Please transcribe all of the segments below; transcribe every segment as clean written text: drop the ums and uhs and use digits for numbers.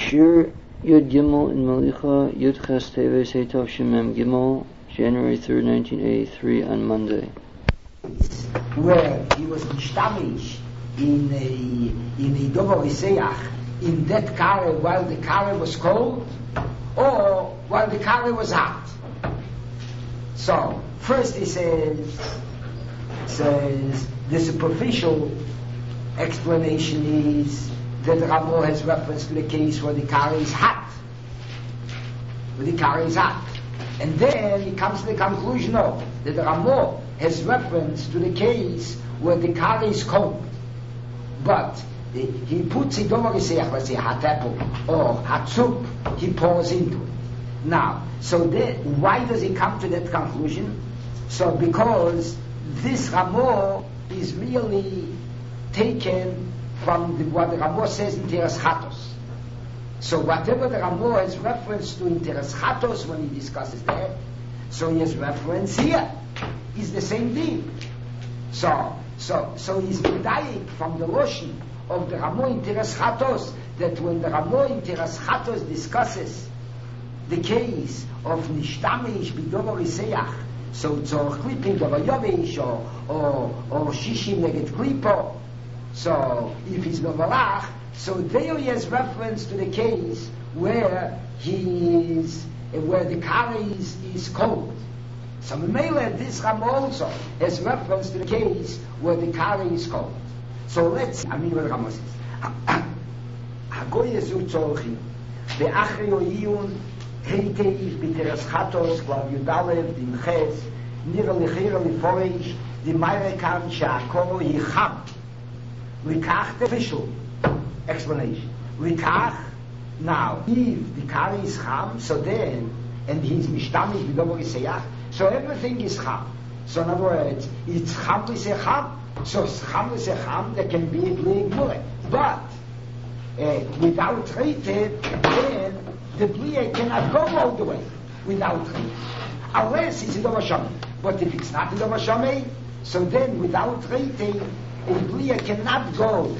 Shir Yud Gimel in Malicha Yud Ches Teves Heitov Shemem Gimel, January 3rd, 1983, on Monday. Where he was mishtamish in a Dover Riseach, in that kare while the kare was cold, or while the kare was hot. So first he says the superficial explanation is that Ramo has reference to the case where the kare is hot. And then he comes to the conclusion of that Ramo has reference to the case where the kare is cold. But he puts it over, let's say hot apple or hot soup, he pours into it. Now, so why does he come to that conclusion? So because this Ramo is really taken from what the Ramo says in Teres Chatos. So whatever the Ramo has reference to in Teres Chatos when he discusses that, so he has reference here. Is the same thing. So he's medayik from the Loshen of the Ramo in Teres Chatos, that when the Ramo in Teres Chatos discusses the case of Nishtamish B'Dover Riseach, so tzorch klipping Dover Yovish or Shishim Neged Klippo. So if it's Novalach, so there he has reference to the case where where the kare is cold. So Memele, this Ram also has reference to the case where the kare is cold. So let's, what Ramos says. Hagoy Yezu Tzorchi, Be'achri Oyiyun, Heiteiv, B'Teres Chatos, Klav Yudalev, Dim Ches, Nira Lechira Leforish, Dim Meirekan, She'akoro Yicham. Likach, the official explanation. Likach, now, if the kare is cham, so then, and he's mishtamish b'dover riseach, so everything is cham. So in other words, it's cham l'secham. So cham l'secham, there can be a bli gmule. But without treated, then the bli cannot go all the way without treated, unless it's a dover shamei. But if it's not a dover shamei, so then without treated, a bli cannot go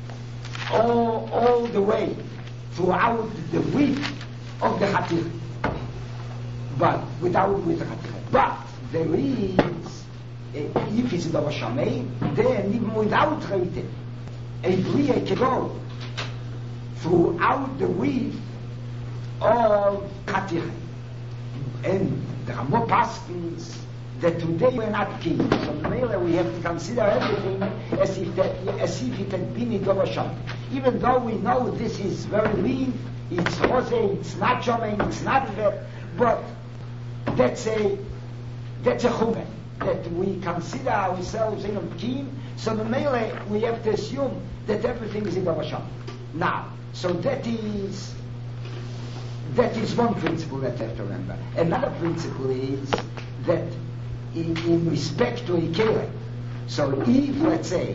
all the way throughout the width of the chatir, but with the chatir. But there is, if it's a davar shamei, then even without treated, a bli can go throughout the width of chatir. And there are more paskins that today we're not keen. So mainly we have to consider everything as if it had been in davar shamei. Even though we know this is very lean, it's rose, it's not shomei, it's not there, but that's a chumen that we consider ourselves in a keen. So the mele we have to assume that everything is in davar shamei. Now, so that is one principle that you have to remember. Another principle is that in respect to a kele, so if let's say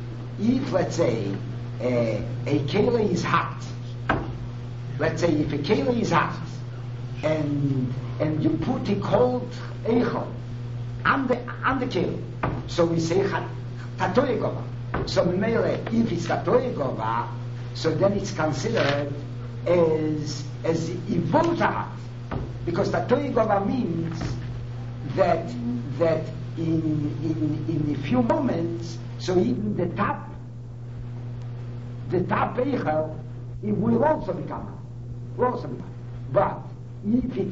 a kele is hot, let's say if a kele is hot and you put a cold eichel on the kele, so we say tatoy gova. So if it's tatoy gova, so then it's considered as evolved hot, because tatoy gova means that in a few moments, so even the top eichel, it will also become. But if it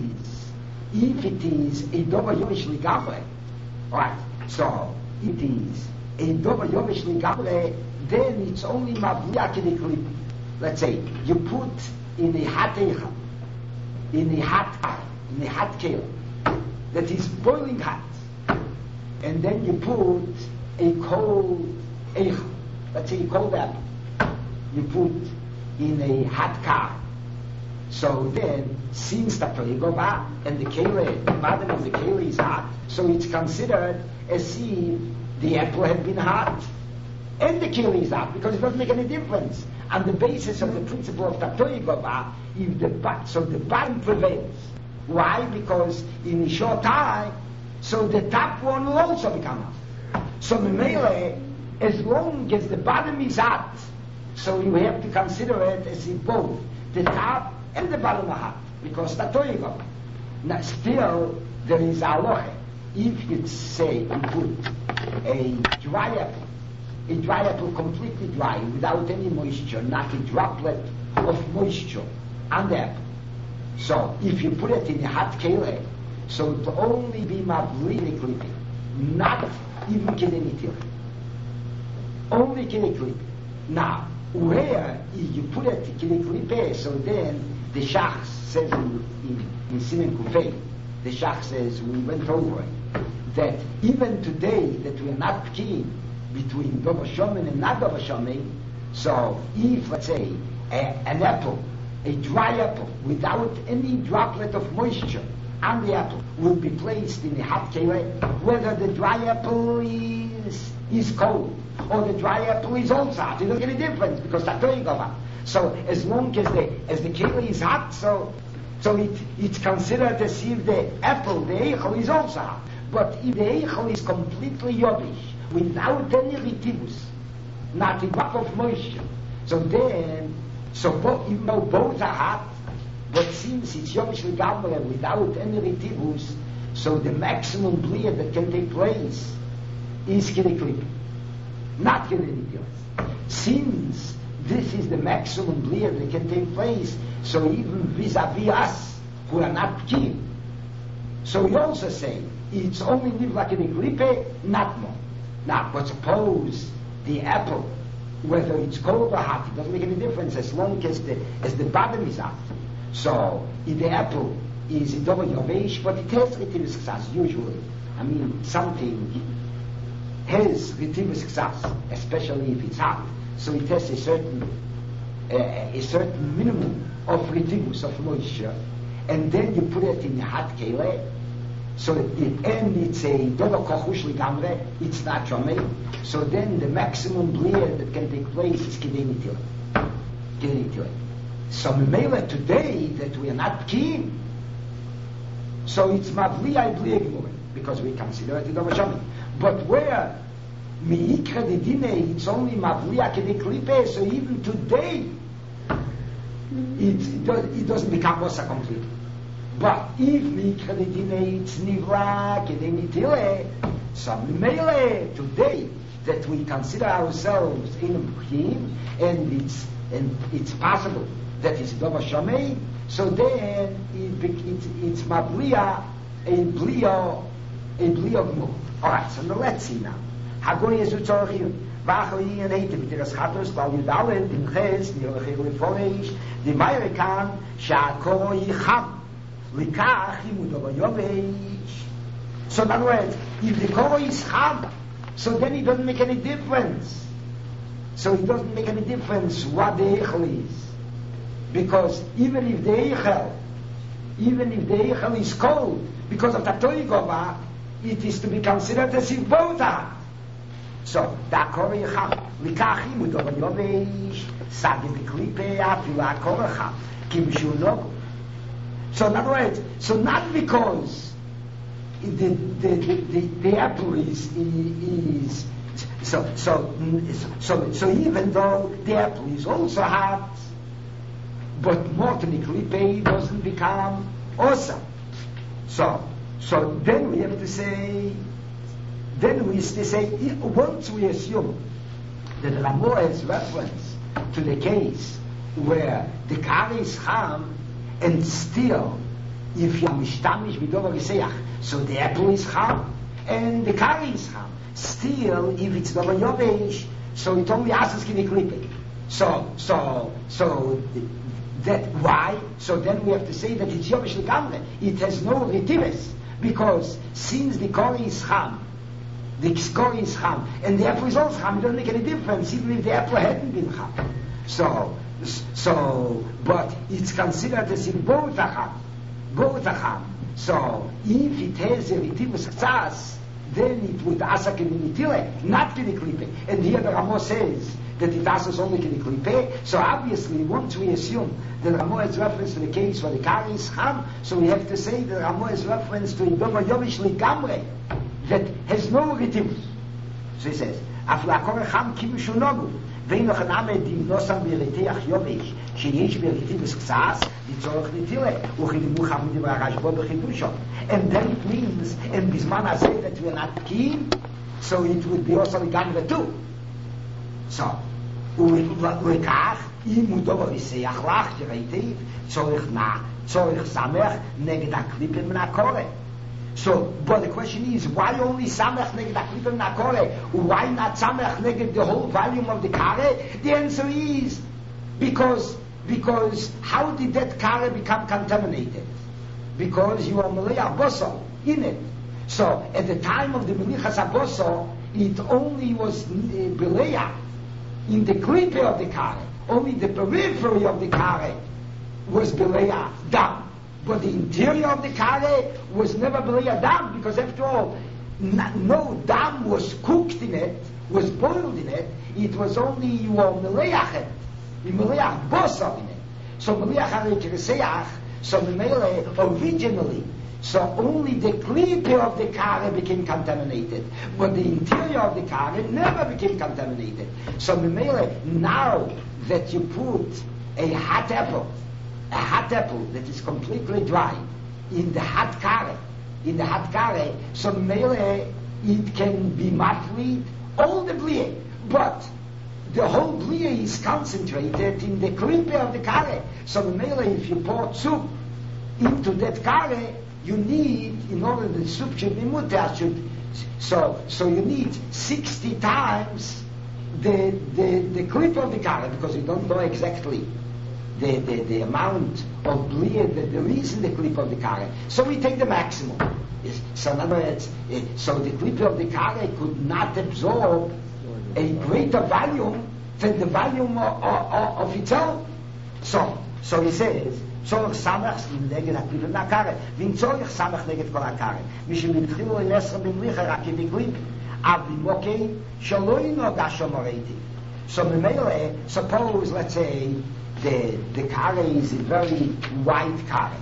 is a dover yovish ligamle, right? So it is a dover yovish ligamle, then it's only mavliakinikli. Let's say you put in a hot eichel, in a hot kale that is boiling hot, and then you put a cold eichel, let's say a cold apple, you put in a hot car. So then, since the Torigova and the bottom of the kale is hot, so it's considered as if the apple had been hot and the kale is hot, because it doesn't make any difference. On the basis of the principle of the Torigova, so the bottom prevails. Why? Because in a short time, so the top one will also become hot. So the melee, as long as the bottom is hot, so you have to consider it as if both the top and the bottom are hot, because that's all you got. Now, still, there is a halacha. If you say you put a dry apple completely dry, without any moisture, not a droplet of moisture on the apple. So, if you put it in a hot kele, so it will only be mavli klipping, not even kidney. Only kidney klipping. Now, where you put it kidney klipping, so then the Shach says in Simen Kufay, the Shach says, we went over it, that even today that we are not keen between Dover Shomen and not Dover Shomen, so if, let's say, an apple, a dry apple, without any droplet of moisture on the apple, will be placed in a hot kele, whether the dry apple is cold, or the dry apple is also hot, it doesn't make any difference, because that's going over. So as long as the kele is hot, so it's considered as if the apple, the eichel, is also hot. But if the eichel is completely yobish, without any retivus, not a drop of moisture, so then, even though both are hot, but since it's yobish legamre without any retivus, so the maximum bleed that can take place is kidiklik, not kidiklik. Since this is the maximum bleed that can take place, so even vis-a-vis us, who are not keen, so we also say, it's only live like in a gripe, not more. Now, but suppose the apple, whether it's cold or hot, it doesn't make any difference as long as the bottom is hot. So, if the apple is in double yovesh, but it has retivus success usually. I mean, something has retivus success, especially if it's hot. So it has a certain minimum of retivus, of moisture, and then you put it in a hot kele. So it's a double kochush ligamre, it's not shomei. So then the maximum bleed that can take place is kidei nitilah. So memela today that we are not keen, so it's mavliai bliegmur, because we consider it a double shomei. But where miikra de dine, it's only mavliai kidei klipe, so even today it doesn't become mosa complete. But if mikra dedine it's nivra kedei nitile, so mele today that we consider ourselves in a b'chim, and it's possible that it's dova shamei, so then it's mablia a blio gmur. All right, so now let's see now. Hagoy yezu tzorchim. Vachli and Eite mit der Schatos, weil wir da in dem Ches, die Rechel Forisch, die Meire kann, Shako Yicham. So in other words, if the koro is cham, so then it doesn't make any difference. So it doesn't make any difference what the eichel is, because even if the eichel is cold because of the toigova, it is to be considered as if both are. So the koro yicham likachim udover yovesh sagi b'klipe afilu akoro cham kimshu no. So in other words, so not because the apple is so even though the apple is also hot, but more technically doesn't become awesome. So then we have to say, once we assume that Ramah has reference to the case where the kari is ham, and still, if you are mishtamish b'dover giseach, so the apple is cham, and the kari is cham. Still, if it's dover yovesh, so it only asks kidei klipe. So that why? So then we have to say that it's yovesh legamre. It has no retivus, because since the kari is cham, the kori is cham, and the apple is also cham, it doesn't make any difference, even if the apple hadn't been cham. So, but it's considered as if both are ham. So, if it has a retivus success, then it would ask in nitile, not kidei klipe. And here the Ramah says that it asks only kidei klipe. So obviously, once we assume that Ramah has reference to the case where the kari is ham, so we have to say that Ramah has reference to Idoma Yovish Ligamre that has no retivus. So he says, after a kore cham kimishu nogu, ואין לך נאמה דימנוסם ביריתח יובש שיש ביריתיבס קסאס לצורך נטילה וכדימו חמוד דברי הרשב"א בחידושו. And then it means in בזמן הזה that we're not keen, so it would be also לגמרי too. So, וכך אם הוא דובר יסייח לך יריתיב צורך סמך נגד הקליפים מן הקורא. So, but the question is, why only Samech neged Aklipim Nakore? Why not Samech neged the whole volume of the Kare? The answer is, because how did that Kare become contaminated? Because you are Meleach Boso in it. So, at the time of the Melichas Aboso, it only was Beleach in the Klipe of the Kare. Only the periphery of the Kare was Beleach Dam. But the interior of the kare was never Beleach dam, because after all, no dam was cooked in it, was boiled in it. It was only you were Meleach Bosa in it. So Meleach HaRekereseach, so Mele originally, so only the klipe of the kare became contaminated, but the interior of the kare never became contaminated. So Mele, now that you put a hot apple that is completely dry in the hot kare, so mele it can be matlit all the blie, but the whole blie is concentrated in the klipe of the kare. So mele, if you pour soup into that kare, you need, in order that the soup should be mutar, so you need 60 times the klipe of the kare, because you don't know exactly the amount of bleed that there is in the clip of the kare. So we take the maximum. So in other words, so the clip of the kare could not absorb a greater volume than the volume of itself. So he says, צורך סמך נגד הקליפ מהקרה, ואם צורך סמך נגד כל הקרה. מי שמתחילו לנסר במליחה רק עם הקליפ, אבל מוקי שלא ינוגע שומרתי. So suppose, let's say, the kare is a very white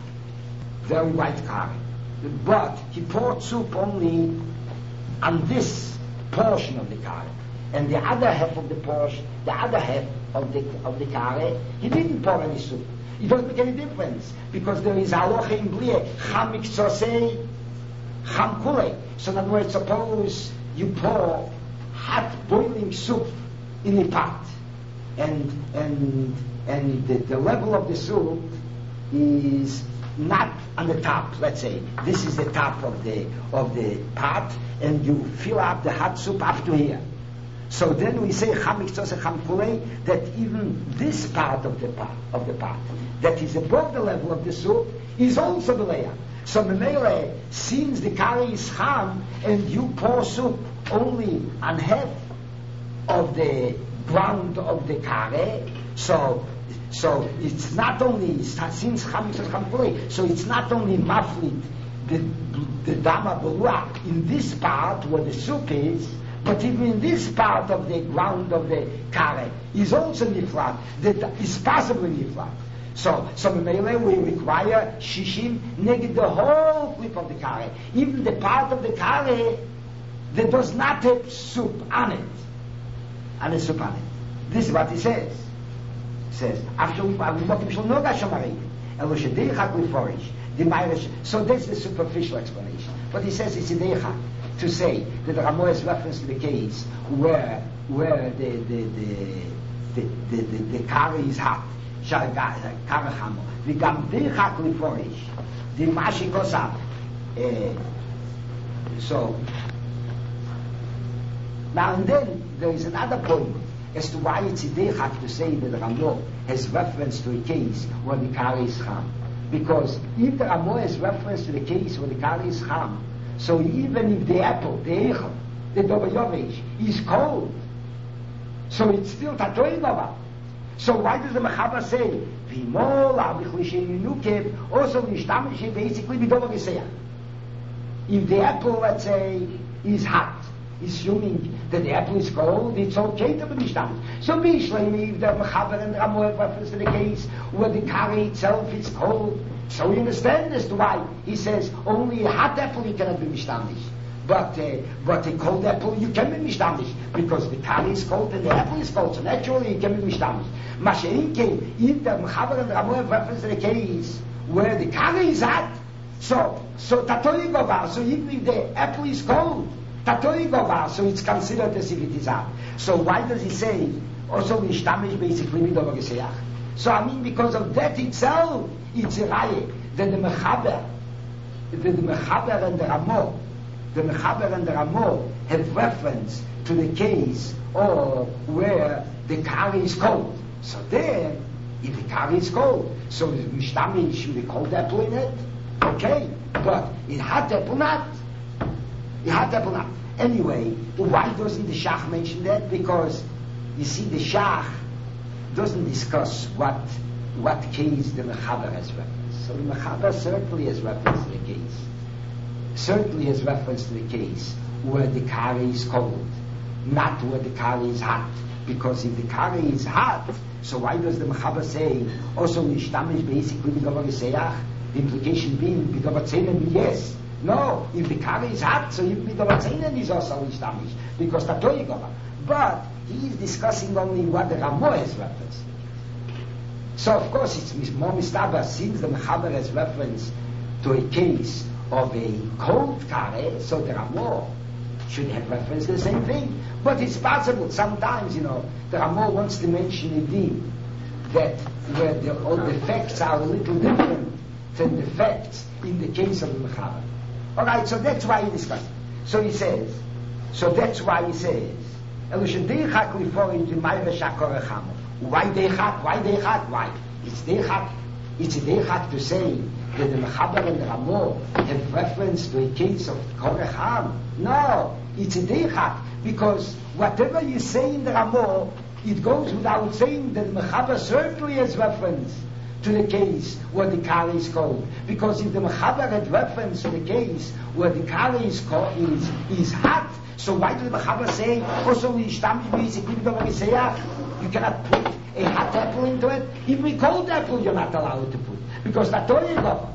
kare, but he poured soup only on this portion of the kare, and the other half of the portion, the other half of the kare, he didn't pour any soup. It doesn't make any difference, because there is halacha in blie cham miktsosei cham kulei. So in other words, suppose you pour hot boiling soup in a pot, and the level of the soup is not on the top. Let's say this is the top of the pot, and you fill up the hot soup up to here. So then we say that even this part of the pot that is above the level of the soup is also the layer. So Memele, since the kare is cham and you pour soup only on half of the ground of the kare, so it's not only since cham kulei, so it's not only maflit the dama belua in this part where the soup is, but even in this part of the ground of the kare is also niflat, that is possibly niflat. So Memele, we require shishim neged the whole clip of the kare, even the part of the kare that does not have soup on it, and a soup on it. This is what he says. He says, so that's the superficial explanation. But he says it's ideicha to say that the Ramo is reference to the case where the kare is hot. So now and then there is another point as to why it's ideichak to say that the Ramo has reference to a case where the kare is cham. Because if the Ramo has reference to the case where the kare is cham, so even if the apple, the eichel, the dovayovish is cold, so it's still tatoy nova. So why does the Mechaber say v'mol avichlishin nukev also nishtamish basically b'dovagiseya? If the apple, let's say, is hot, assuming that the apple is cold, it's okay to be nishtamish. So b'ishleimi, if the Mechaber and the Ramo have reference to the case where the kare itself is cold, so we understand as to why he says only a hot apple you cannot be nishtamish. But a cold apple you can be mishtamish because the kari is cold and the apple is cold, so naturally you can be mishtamish. Masha'inke, if the Mechaber and Ramo have reference to the case where the kari is hot, so Tatori Govar, so even if the apple is cold, Tatori Govar, so it's considered as if it is hot. So why does he say also mishtamish basically midover geseach? So I mean because of that itself, it's a raye that the Mechaber and the Ramo, have reference to the case or where the kari is cold. So then, if the kari is cold, so the mishtamish with the cold apple in it, okay, but it hot apple not. Anyway, why doesn't the Shach mention that? Because you see, the Shach doesn't discuss what case the Mechaber has reference. So the Mechaber certainly has reference to the case. Certainly has reference to the case where the kari is cold, not where the kari is hot. Because if the kari is hot, so why does the Mechaber say also nishtamish basically b'davar geseach? The implication being b'davar tzenen, yes. No, if the kari is hot, so if b'davar tzenen is also nishtamish because tatoy gova. But he is discussing only what the Ramo has reference. So of course it's more mistaber since the Mechaber has reference to a case of a cold kare, so there are more. Should have reference to the same thing. But it's possible sometimes, the Ramo wants to mention a din that where all the facts are a little different than the facts in the case of the Mechaber. Alright, so that's why he discusses. So that's why he says, why deichak? Why? It's a deichak to say that the Mechaber and the Ramo have reference to a case of Korecham. No, it's a deichak, because whatever you say in the Ramo, it goes without saying that the Mechaber certainly has reference to the case where the kari is cold. Because if the Mechaber had reference to the case where the kari is cold, is hot, so why did the Mechaber say also you cannot put a hot apple into it? Even a cold apple you're not allowed to put, because that's all you got.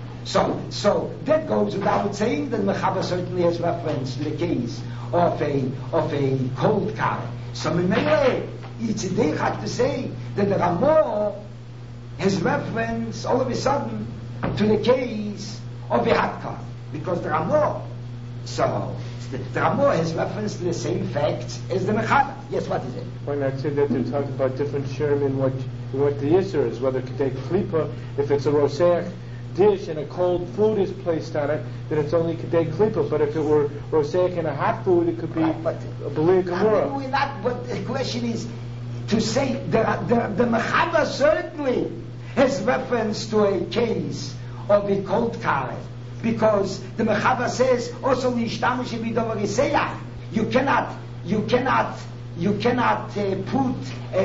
So that goes without saying that Mechaber certainly has reference to the case of a cold kari. So Memele, it's a deichak to say that the Ramo has reference all of a sudden to the case of a hot kari, because the Ramo. So the Ramo has reference to the same facts as the Mechaber. Yes, what is it? Why not say that they're talking about different sherm in what the yisur is, whether it could take klipa, if it's a roseach dish and a cold food is placed on it, then it's only kedei klipa. But if it were roseach and a hot food, it could be a b'li kamura. But the question is to say the Mechaber certainly has reference to a case of a cold kari, because the Mechaber says also nishtamish b'davar geseach. You cannot put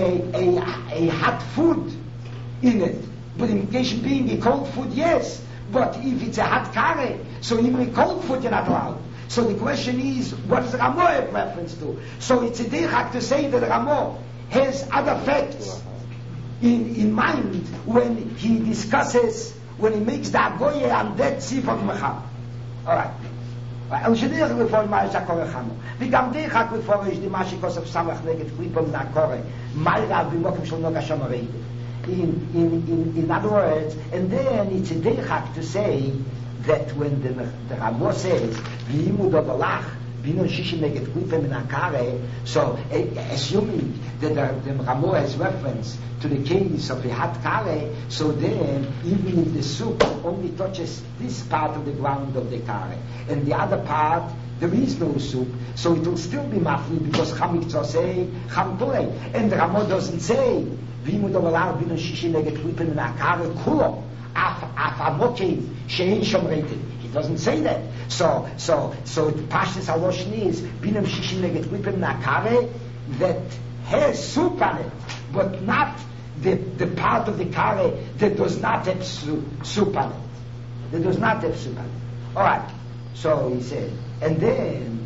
a hot food in it. But implication being a cold food, yes. But if it's a hot kari, so even a cold food you're not allowed. So the question is, what does Ramo have reference to? So it's a deichak to say that Ramo has other facts in mind when he discusses, when he makes the agoye on that sif of Mechaber. Alright. אל שדרך לפעול מה יש הקורא חמו וגם דרך רק לפעול יש דימה שכוסף סמך נגד קליפו מן הקורא מיירה במוקם של נוגה שם הרעידת. In other words, and then it's a deichak to say that when the Ramo says v'imud ovalach binon shishim neged klipa min hakare, so assuming that the Ramo has reference to the case of a hot kare, so then even if the soup only touches this part of the ground of the kare and the other part there is no soup, so it will still be mafli because chamiktzah say chamtulei, and the Ramo doesn't say v'imud ovalach binon shishim neged klipa min hakare kulo af amokev shein shomreitin. He doesn't say that. So Pashtus Haloshin is binam shishim neged klipim nakare that has soup on it, but not the part of the kare that does not have soup on it. That does not have soup on it. All right. So he said, and then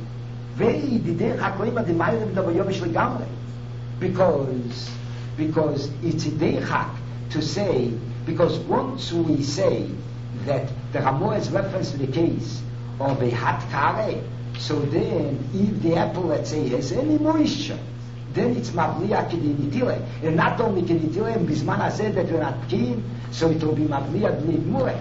because it's a deichak to say, because once we say that the Ramo has reference to the case of a hot kare, So then, if the apple, let's say, has any moisture, then it's mavliya k'dinitile. And not only k'dinitile, and bisman hazeh that we're not keen, so it will be mavliya b'ligmure.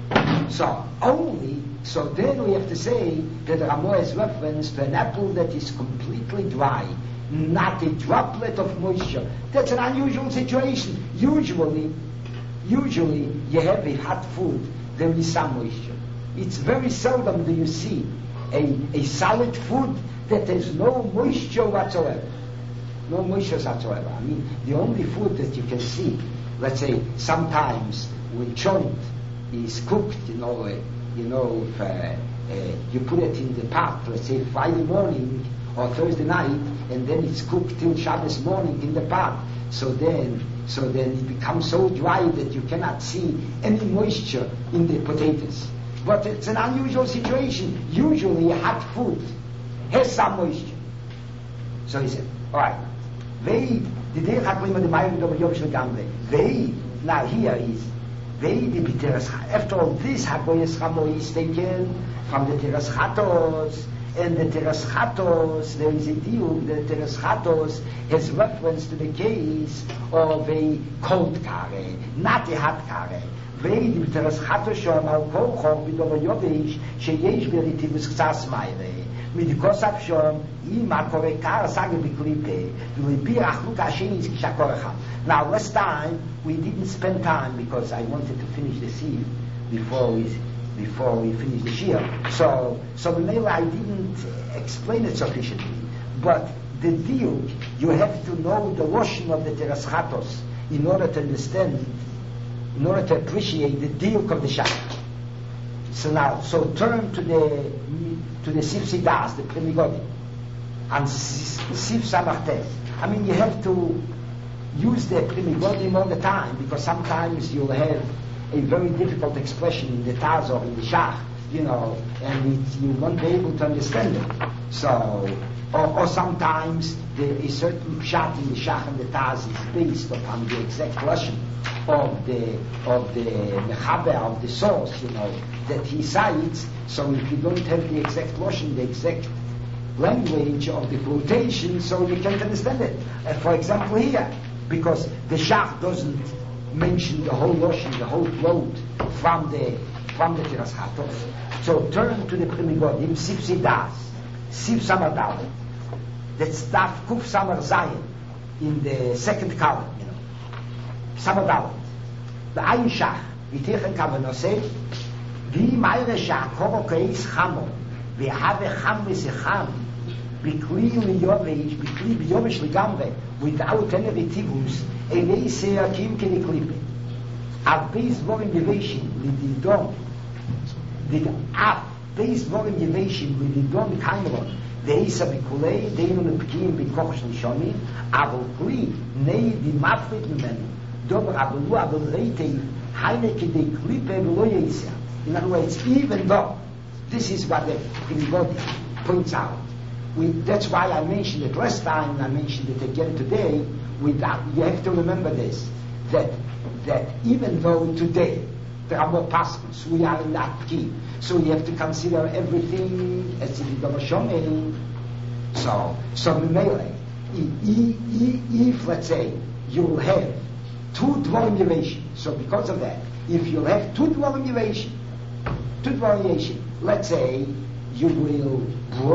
So then we have to say that Ramo has reference to an apple that is completely dry, not a droplet of moisture. That's an unusual situation. Usually you have a hot food, there is some moisture. It's very seldom do you see a solid food that has no moisture whatsoever. No moisture whatsoever. I mean, the only food that you can see, let's say, sometimes when joint is cooked, if you put it in the pot, let's say Friday morning or Thursday night, and then it's cooked till Shabbos morning in the pot. So then it becomes so dry that you cannot see any moisture in the potatoes. But it's an unusual situation. Usually hot food has some moisture. So he said, all right, now here is after all this, Hagoyes Ramo is taken from the Teras Chatos, and the Teras Chatos, there is a deal, the Teras Chatos has reference to the case of a cold kare, not a hot kare. ואם תרס חתו שום על כל חור בדובר יובש שיש בריטיבוס קצת מיילה מדיקוסף שום אם הקורא קר סגר בקליפה ולפי החלוק השני כשהקורא חם. Now last time we didn't spend time because I wanted to finish the sieve before we finish the shir. So maybe I didn't explain it sufficiently. But the deal, you have to know the lotion of the teras chatos in order to understand, in order to appreciate the diuk of the shach. So turn to the Sif Sidas, the Primigodi, and Sif Samachtes. I mean, you have to use the Primigodim all the time because sometimes you'll have a very difficult expression in the Taz or in the Shach, and you won't be able to understand it. So, or sometimes a certain pshat in the Shach and the Taz is based upon the exact lashon of the mechaber, of the source, that he cites. So if you don't have the exact lashon, the exact language of the quotation, so you can't understand it. For example, here, because the Shach doesn't mention the whole lashon, the whole quote from the Tiras Chatos. So turn to the Primigodim, Sif Sidas, Sif Samar. That's Daf Kuf Samar Zayin in the second column, Samar Dalet. The Ayin Shach, V'techen Kavanoseh, V'mayre Shach, Koro Keis Chamo, V'have Cham V'secham, B'kli Liyovesh, B'kli Biyovesh Ligamre, without any retivus, Elei Seyakim Kene Klippe. Ab Beis Vorim Yeveshim, Lididom, Ab Beis Vorim Yeveshim, Lididom Kaimron, Deisa B'kulei, Deinu Nepkim B'koch Shlishoni, Abel Kli, Nei Dimafrit Mimenu, Dober Abelu Abel Reitei, Heine Kede Klippe V'lo Yeisya. In other words, even though, this is what the Primigodim points out. That's why I mentioned it last time, and I mentioned it again today. You have to remember this, that even though today there are more paschals, we are in that key, so you have to consider everything as if it was shown. So if let's say you will have 2 dvorim yeveshim, so because of that, if you have 2 dvorim yeveshim, let's say you will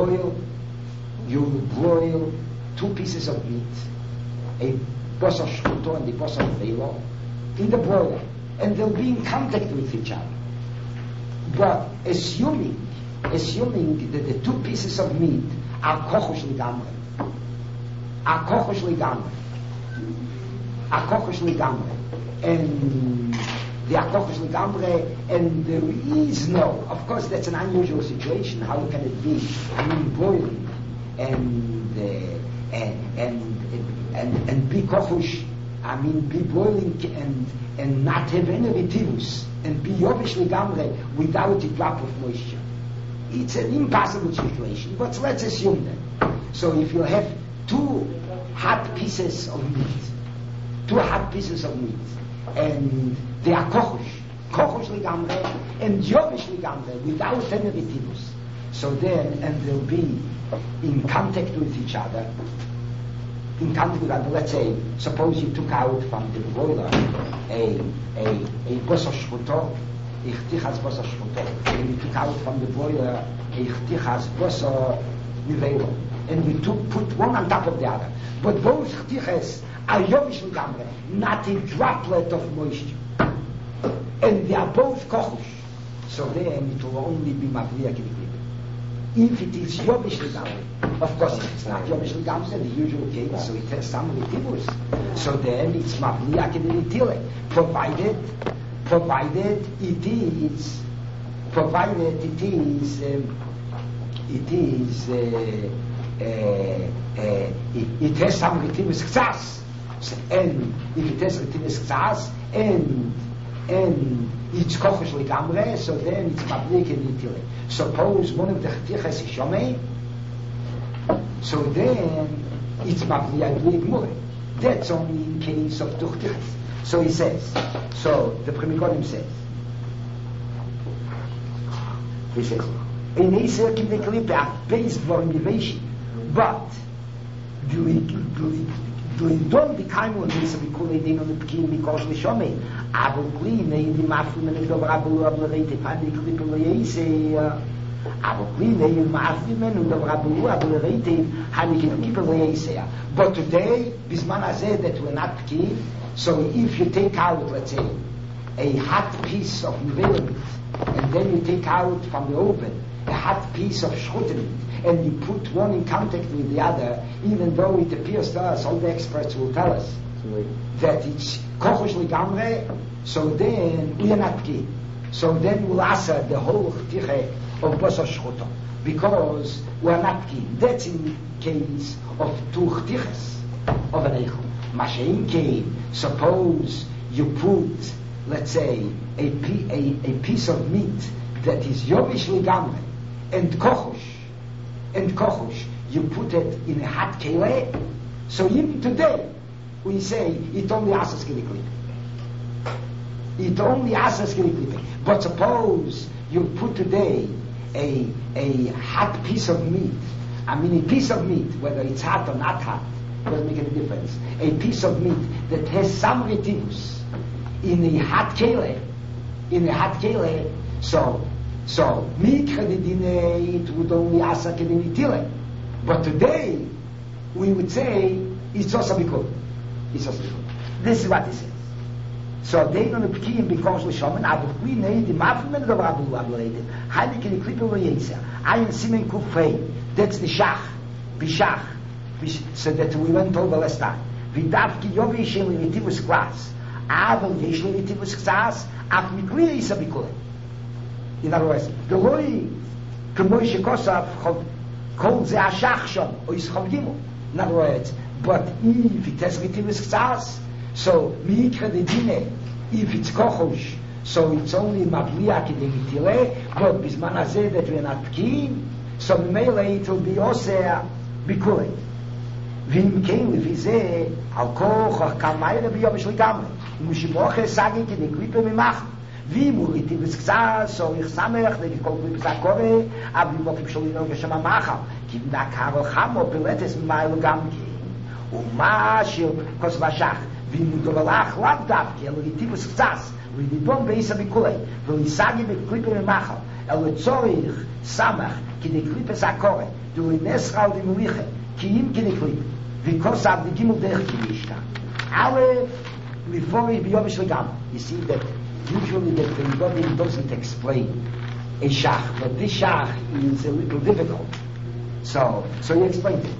broil 2 pieces of meat, a basar shchuto and the basar velo, in the broiler, and they'll be in contact with each other. But assuming that the 2 pieces of meat are kochosh ligamre, and they are kochosh ligamre, and there is no, of course that's an unusual situation. How can it be? I mean, boiling and be kochush, I mean be boiling and not have any retivus, and be yovish legamre without a drop of moisture. It's an impossible situation, but let's assume that. So if you have 2 hot pieces of meat, and they are kochush legamre and yovish legamre without any retivus, So then, and they'll be in contact with each other. In contact with other, let's say, suppose you took out from the boiler a bosser shchuto, a chtichas bosser shchuto, and you took out from the boiler a chtichas bosser nivelo, and you put one on top of the other. But those chtichas are yovish l'gamre, not a droplet of moisture. And they are both kochush. So then it will only be mavriya k'diklipa. If it is yovish l'gamre, of course if it's not yovish l'gamre, the usual case, so it has some retivus. So then it's mavriya k'diklipa, provided it has some retivus chas. And if it has retivus chas and it's kochush legamre, so then it's mavriya k'diklipa. Suppose one of the chtichas is shomei, so then it's mavriya k'diklipa. That's only in case of two chtichas. So he says, so the Primigodim says, in Eser k'diklipa are based on motivation, but do it don't become one of the Bikulei Din on the Pekin because the Shomei. Abukli, nei di Mafim and the Rabu Ablerate, Pandi Klippel Abukli, nei di Mafim and the Rabu Ablerate, Hanikin Klippel. But today, Bisman has said that we're not Pekin, so if you take out, let's say, a hot piece of Nivelim, and then you take out from the oven a hot piece of Shchutim, and you put one in contact with the other, even though it appears to us, all the experts will tell us that it's kochush legamre, so then we are not key. So then we'll answer the whole chtiche of bosor shchuto, because we are not key. That's in case of two chtiches of an eichel. Mashein came, suppose you put, let's say, a piece of meat that is yovish legamre, and kochush, you put it in a hot kele. So even today, we say it only asks k'diklipa. It only asks k'diklipa. But suppose you put today a hot piece of meat. I mean a piece of meat, whether it's hot or not hot, doesn't make any difference. A piece of meat that has some retivus in a hot kele. So it would only ask k'diklipa. But today, we would say, it's also because. This is what he says. So they don't appear because we show we need the mafman of Rabu Ablated. Heilig in the clip of Yetzer. I am Simen Kufay. That's the Shach. Bishach. So that we went over last time. Vidavki Yovish in Levitivus class. Aval Yesh Levitivus class. Af Mikli is a Bikule. In other words, the Loi Kamoish Kosav called the Ashachshon or is Chavgimu. In other words, but if it has retivus chas, so mikra de dine, if it's kochush, so it's only mavliya k'degitile, but bisman hazeh that we're not keen, so mele it will be oseh bikulei. V'im kein lefizeh al koch kamayre biyovish legamre, u'mishimoche sagi k'deklipe mimach. V'im retivus chas, so ich samech dekol klipe zakore, avim mokim sholino geshama machal, kivda karo chamo piletes mimaylo gamki. Umashil kosvashach v'mudovalach lavdavki el retivus chas v'didon beisa bikulei v'lisagi b'klipe memachal el tzorich samach k'deklipe zakore d'ulineschal d'muliche ki'im k'deklipe v'kosav d'gimel derech k'mishka Aleph before he biyovish legam. You see that usually the Primigodim doesn't explain a shach, but this shach is a little difficult. So he explained it.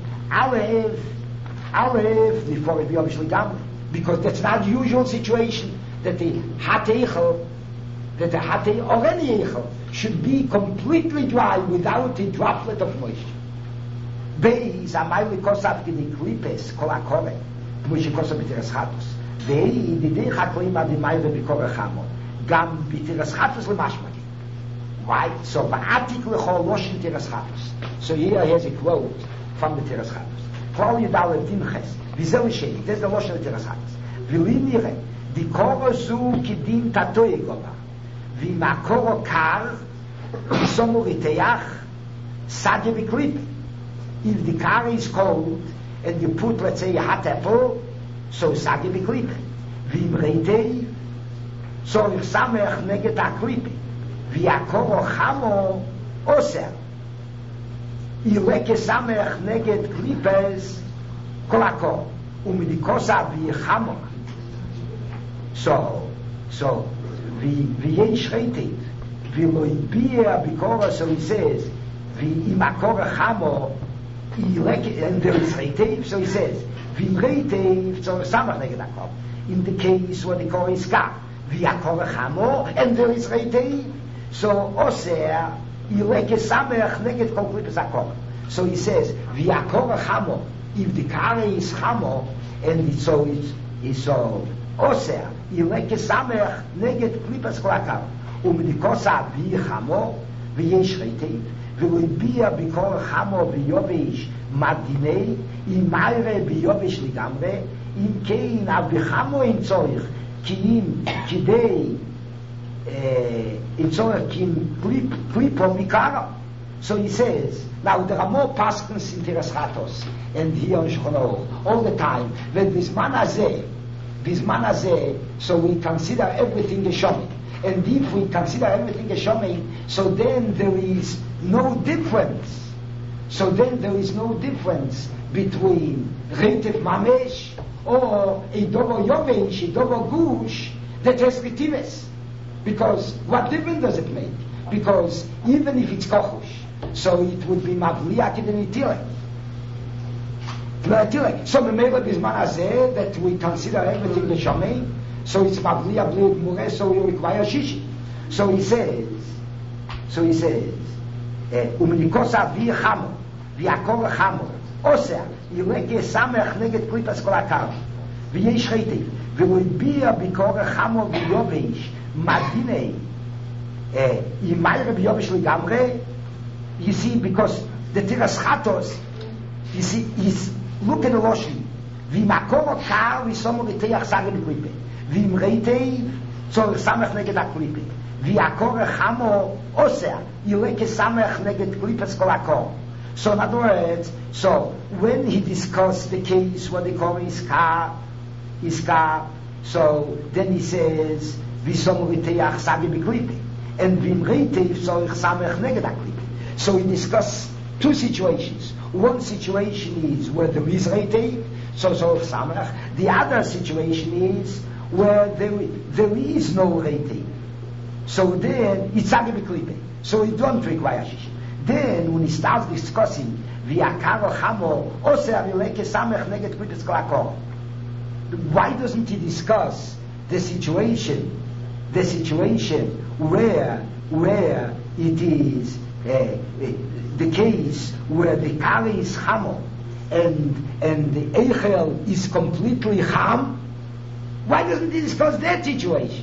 Aleph before it be obviously gone, because that's not the usual situation that the hateichel, or any eichel should be completely dry without a droplet of moisture. Beis amayli kosav k'diklipes kol hakore, k'moish kosav b'tiras chatos. Ve'i didei chakleim adimayve b'kore chamon, gam b'tiras chatos l'mashmagi. Right? So va'atik l'chol loshin tiras chatos. So here he has a quote from the tiras chatos. Kol yudal dimches, v'zeh l'sheni, there's the loshin tiras chatos. V'li nire, dikoro zu k'din tatoye gova, v'makoro kar, v'somu riteach, Sage Beklippe. If the car is cold, and you put, let's say, a hot apple, so Sage Beklippe. Vim Reitei, so ich samech neget a Klippe. Viakoro Chamo Oser. Ileke samech neget Klippes Kolakor. Umidikosa vi Chamo. So, vi Reitei. Viloibia Bikora, so he says, Imakora Chamo, and there is Reitei, so he says, Vim Reitei, so samech neget a Klippe. In the case where the core is ka, Viakora Chamo, and there is Reitei, so Oser, Ileke Samech Neget Kol Klippes HaKor. So he says, Viakora Chamo, if the car is Chamo, and it's so Oser, Ileke Samech Neget Klippes HaKor. Umdikosa Vi Chamo, Viesh Reitei, Viloibia Bikor Chamo Viyovish Madinei, Imayre Viyovish Ligamre, in kein abchamo in zorich kim kidei in zorich kim klipo mikara. So he says, now there are more paskins in Tiras Chatos and here in Shulchan all the time. When this man hazeh, so we consider everything a shomim. And if we consider everything a shomim, so then there is no difference. So then there is no difference between Reitiv Mamesh or a Dovo Yovesh, a Dovo Gush that has Retives. Because what difference does it make? Because even if it's Kochush, so it would be Mavliak in the Nitilek. So the Mela Bisman Hazeh that we consider everything the Shomei, so it's Mavliak Bliut Mure, so we require Shishi. So he says, Umenikosa Vi Chamo, Viakor Chamo, Osea, Yileke Samech Neget Klipas Kolakar, Viesh Reitiv, Viloibia Bikor Chamo Viyovesh, Madinei, Imayre Viyovesh Ligamre. You see, because the Tiras Chatos, you see, is look at the Roshi. Vimakor Kar Visomo Riteach Sage B'Klipe, Vim Reitei Tzor Samech Neget HaKlipe, Viakor Chamo Osea, Yileke Samech Neget Klipas Kolakor. So in other words, so when he discussed the case where the car is car, so then he says, Visomo Riteach Sage B'Klipe, and Vim Reitei Tzor Samech Neget HaKlipe. So he discussed two situations. One situation is where there is Reitei, so Samech. The other situation is where there is no Reitei. So then it's Sage B'Klipe. So he don't require Shishi. Then when he starts discussing Viakaro Chamo Oser Vileke Samech Neget Klipas Kolakor, why doesn't he discuss the situation where it is the case where the kari is chamo and the eichel is completely cham? Why doesn't he discuss that situation?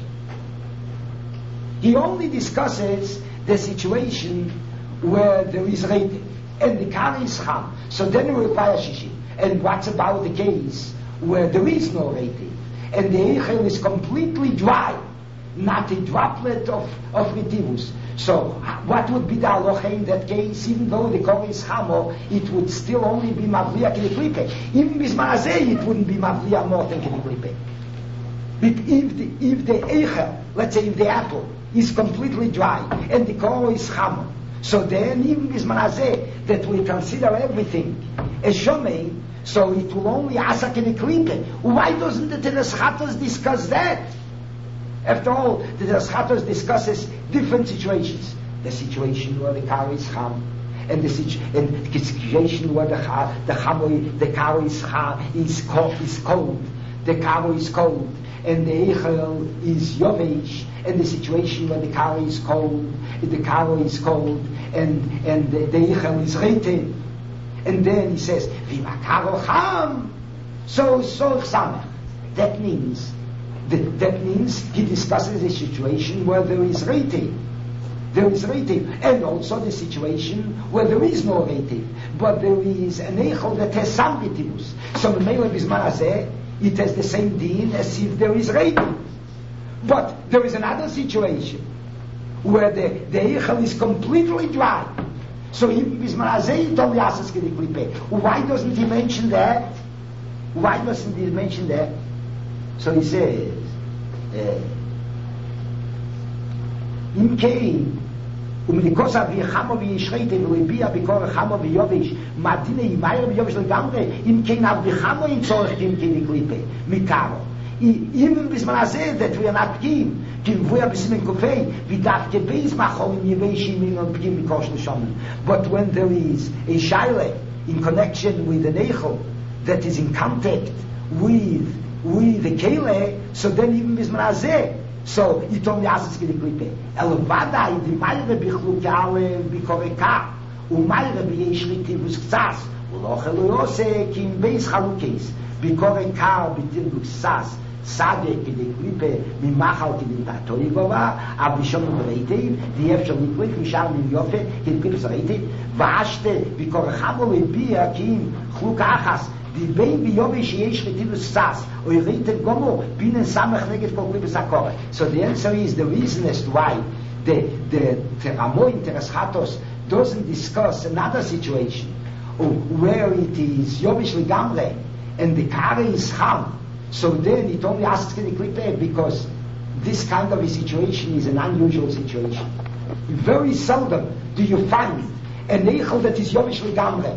He only discusses the situation where there is reitiv and the kari is cham. So then we require shishi. And what's about the case where there is no reitiv and the eichel is completely dry, not a droplet of retivus? So what would be the halacha in that case? Even though the kor is chamo, it would still only be mavliak in the klipe. Even bisman hazeh, it wouldn't be mavliak more than in the klipe. But if the eichel, let's say if the apple is completely dry and the kor is chamo, so then even bisman hazeh that we consider everything as shomei, so it will only asak in the klipe. Why doesn't the Tiras Chatos discuss that? After all, the Tiras Chatos discusses different situations. The situation where the car is cham, and the situation where the car is cold. The car is cold, and the eichel is yovesh, and the situation where the car is cold, and the eichel is reitiv. And then he says, "V'makaro cham," so samech. That means he discusses a situation where there is reitiv. And also the situation where there is no reitiv, but there is an eichel that has some reitivus. So the male bisman hazeh, it has the same din as if there is reitiv. But there is another situation where the eichel is completely dry. So even Bisman Azeh he told Yasas Kedi Klippe. Why doesn't he mention that? Why doesn't he mention that? So he says, Im Kein, Likosa v'yechamo v'yishreite v'lebiya b'kor echamo v'yovish madine yimayr v'yovish legamre Im Kein av v'chamo in tzorech Im Kein Klippe mikaro. Even Bisman Azeh that we are not Pkim, but when there is a shayle in connection with the neichel that is in contact with the kele, so then even Bisman Azeh, so it only asks for the klippe. El vadai di mayre bichlukale bikoreka umayre biyeshliti vusktsas ulochelu yose kim beis chalukes bikoreka bitir vusktsas Sade ki de klippe mi machal ki de tatoi gova ab shon bereite die hef schon nicht wirklich schau in jofe ki klippe bereite vaste bi kor khabo le bia kim khukachas di bein bi yove sheyesh khitiv sas o yrite gomo bin samach neget kol klippe sakore. So the answer is the reason as to why the Teramo Intereschatos doesn't discuss another situation where it is yovish legamre and the kare is ham. So then it only asks the klippe because this kind of a situation is an unusual situation. Very seldom do you find an eichel that is yovish legamre,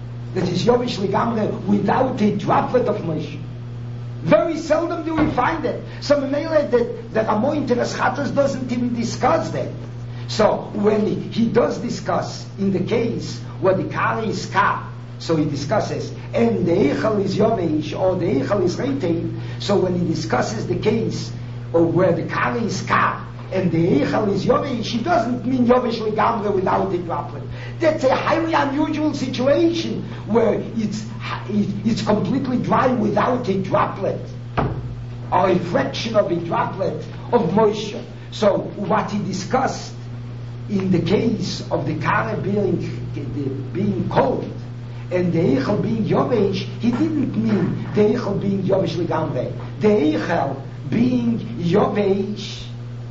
without a droplet of moisture. Very seldom do we find it. So that the Ramo Intereschatos doesn't even discuss that. So when he does discuss in the case where the kare is ka, so he discusses, and the eichel is yovish or the eichel is reitein. So when he discusses the case where the kare is ka and the eichel is yovish, he doesn't mean yovish legamre without a droplet. That's a highly unusual situation where it's completely dry without a droplet or a fraction of a droplet of moisture. So what he discussed in the case of the kare being cold and the eichel being yovish, he didn't mean the eichel being yovish legamre. The eichel being yovish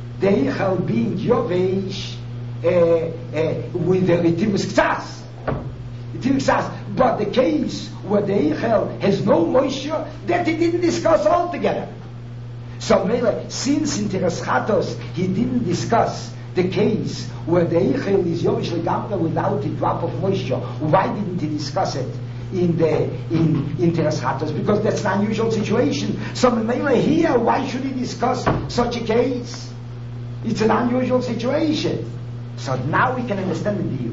with the retivus ktsas. But the case where the eichel has no moisture, that he didn't discuss altogether. So since in Intereschatos he didn't discuss the case where the eichel is yovish legamre without a drop of moisture, why didn't he discuss it in Intereschatos? Because that's an unusual situation. So here, why should he discuss such a case? It's an unusual situation. So now we can understand the view.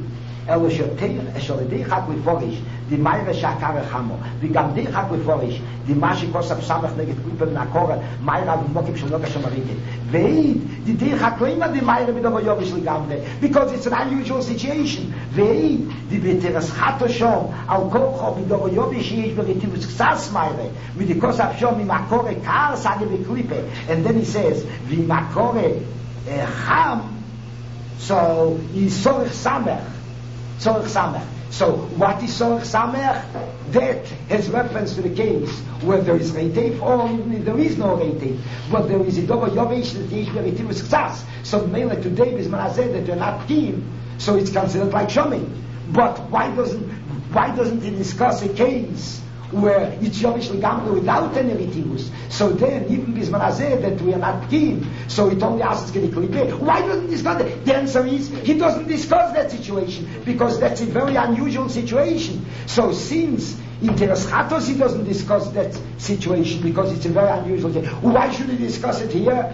די מיירה שהקר חמו וגם די חק בפורש די משי קוסף סמך נגד קליפה ונעקורה מיירה ומוקים של נוגה שמריתת ואית די חק לא אימא די מיירה בדובר יובש לגמרי because it's an unusual situation ואית די בתרסחתו שום על כוחו בדובר יובש יש בריטיבוס קסס מיירה ודי קוסף שום עם הקורא קר סגי בקליפה and then he says ועם הקורא חם so is צורך סמך So what is Sorech Samech? That has reference to the case where there is Reitev or there is no Reitev, but there is a Dover Yovesh that is Reitev is Ksas. So mainly today is Manazeh that you're not keen, so it's considered like Shomim. But why doesn't he discuss a case where it's Yovesh Legamre without any Reitevus? So then even Bisman Hazeh that we are not keen, so it only asks why doesn't he discuss that? The answer is he doesn't discuss that situation because that's a very unusual situation. So since in Teraschatos he doesn't discuss that situation because it's a very unusual situation, why should he discuss it here?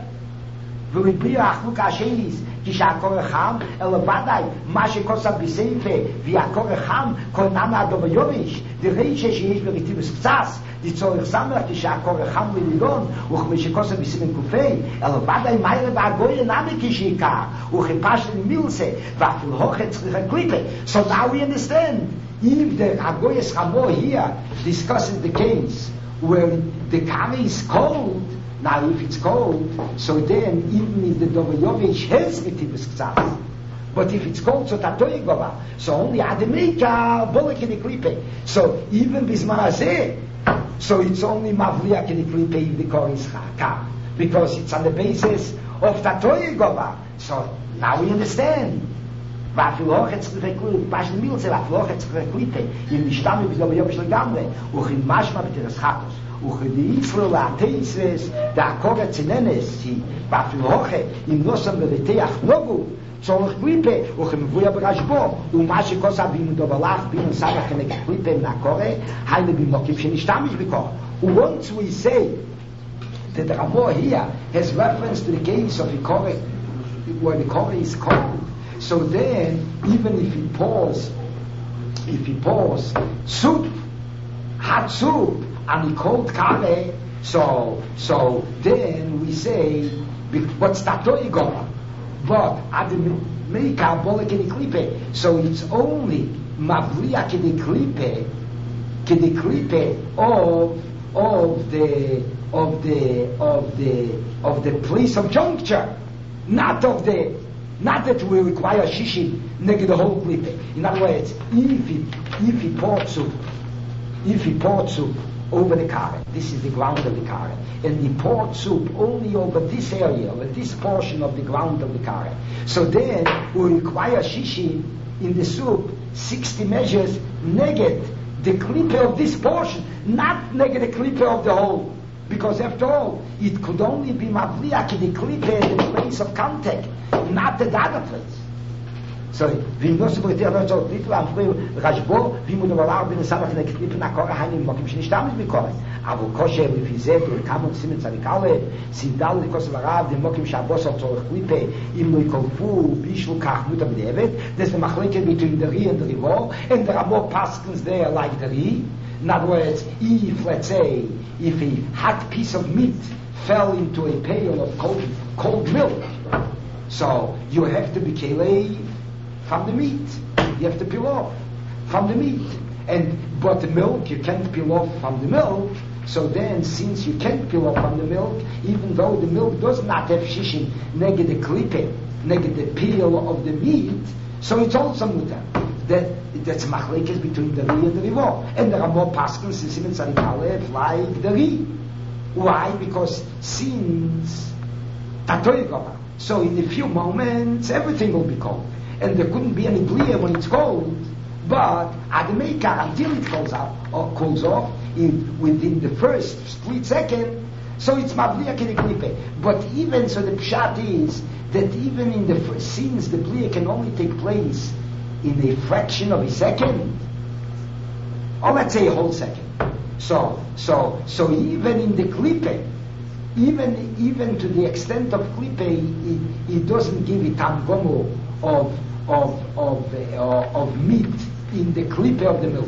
כשהקורא חם, אלא ודאי, מה שכוסף בסייפה, והקורא חם, כל נמה הדובר יובש, דרשע שיש בריטיבוס קצס, דצורך סמך, כשהקורא חם ללילון, וכמי שכוסף בסימן קופי, אלא ודאי מיירה והגויה נמה כשעיקר, וכפש למילסה, ואפילו הוכת צריכה קליפה. So now we understand, if the Agoyes Chamo here discusses the case where the kari is cold, now if it's cold, so then even if the Dovoyovich has Retivus Ktsas, but if it's cold, so Tatoy Gova, so only Ademeka, Bolek in the Klippe. So even Bisman Hazeh, so it's only Mavliak in the Klippe if the Kor is Chaka, because it's on the basis of Tatoy Gova. So now we understand ואפילו הוכת צריך לקליפה, פשט מילצה, ואפילו הוכת צריך לקליפה, אם נשתמי בזו ביום של גמרי, וכי משמע בתרס חטוס, וכי דיצלו להתייסס, דהקורת ציננס, ואפילו הוכת, אם לא שם בריתח נוגו, צורך קליפה, וכי מבויה ברשבו, ומה שכוסה בימודו בלך, בימון סבך כנגד קליפה מן הקורא, היינו במוקים שנשתמש בקורא. Once we say that the Ramah here has reference to the case of the Korah, where the Korah is cold, so then even if he pours soup, hot soup, and he cold kare, so then we say, what's tatoy goma? But at the meika bolek klipe, so it's only mavriya klipe of the place of juncture, not that we require shishim neged the whole klipe. In other words, if he poured soup over the kare, this is the ground of the kare, and he poured soup only over this area, over this portion of the ground of the kare, so then we require shishim in the soup 60 measures neged the klipe of this portion, not neged the klipe of the whole. Because after all, it could only be mavliak the klipe at the place of contact, not at the other place. So, wie muss man dir noch so little am früh Rashbo, wie muss man auch bin Sabach in der Klippe nach Korah heim, mokim nicht damit bekommen. Aber kosher wie viel Zet und kam und Simen Zarikale, sind da die Kosher Rav, die mokim Shabbos auf zur Klippe, im Neukolfu, Bishul Kach Mutter mit David, das the machleke between the Ri and the Rivo, and there are more paskins there like the Ri. In other words, if let's say if a hot piece of meat fell into a pail of cold milk, so you have to be kelei from the meat. You have to peel off from the meat. But the milk, you can't peel off from the milk. So then, since you can't peel off from the milk, even though the milk does not have shishim, neged the klipe, neged the peel of the meat, so it's also mutar. That's machlekes between the Ri and the Rivo. And there are more paskins in Simen Tzadik Aleph like the Ri. Why? Because since Tatoy Goma, so in a few moments everything will be cold. And there couldn't be any bliya when it's cold, but at the Meikar, until it cools off within the first split second, so it's Mavliya Kedeklipe. But even so, the pshat is that even in the first, since the bliya can only take place in a fraction of a second, or let's say a whole second. So even in the klipe, even to the extent of klipe, it doesn't give it tam gomo of meat in the klipe of the milk,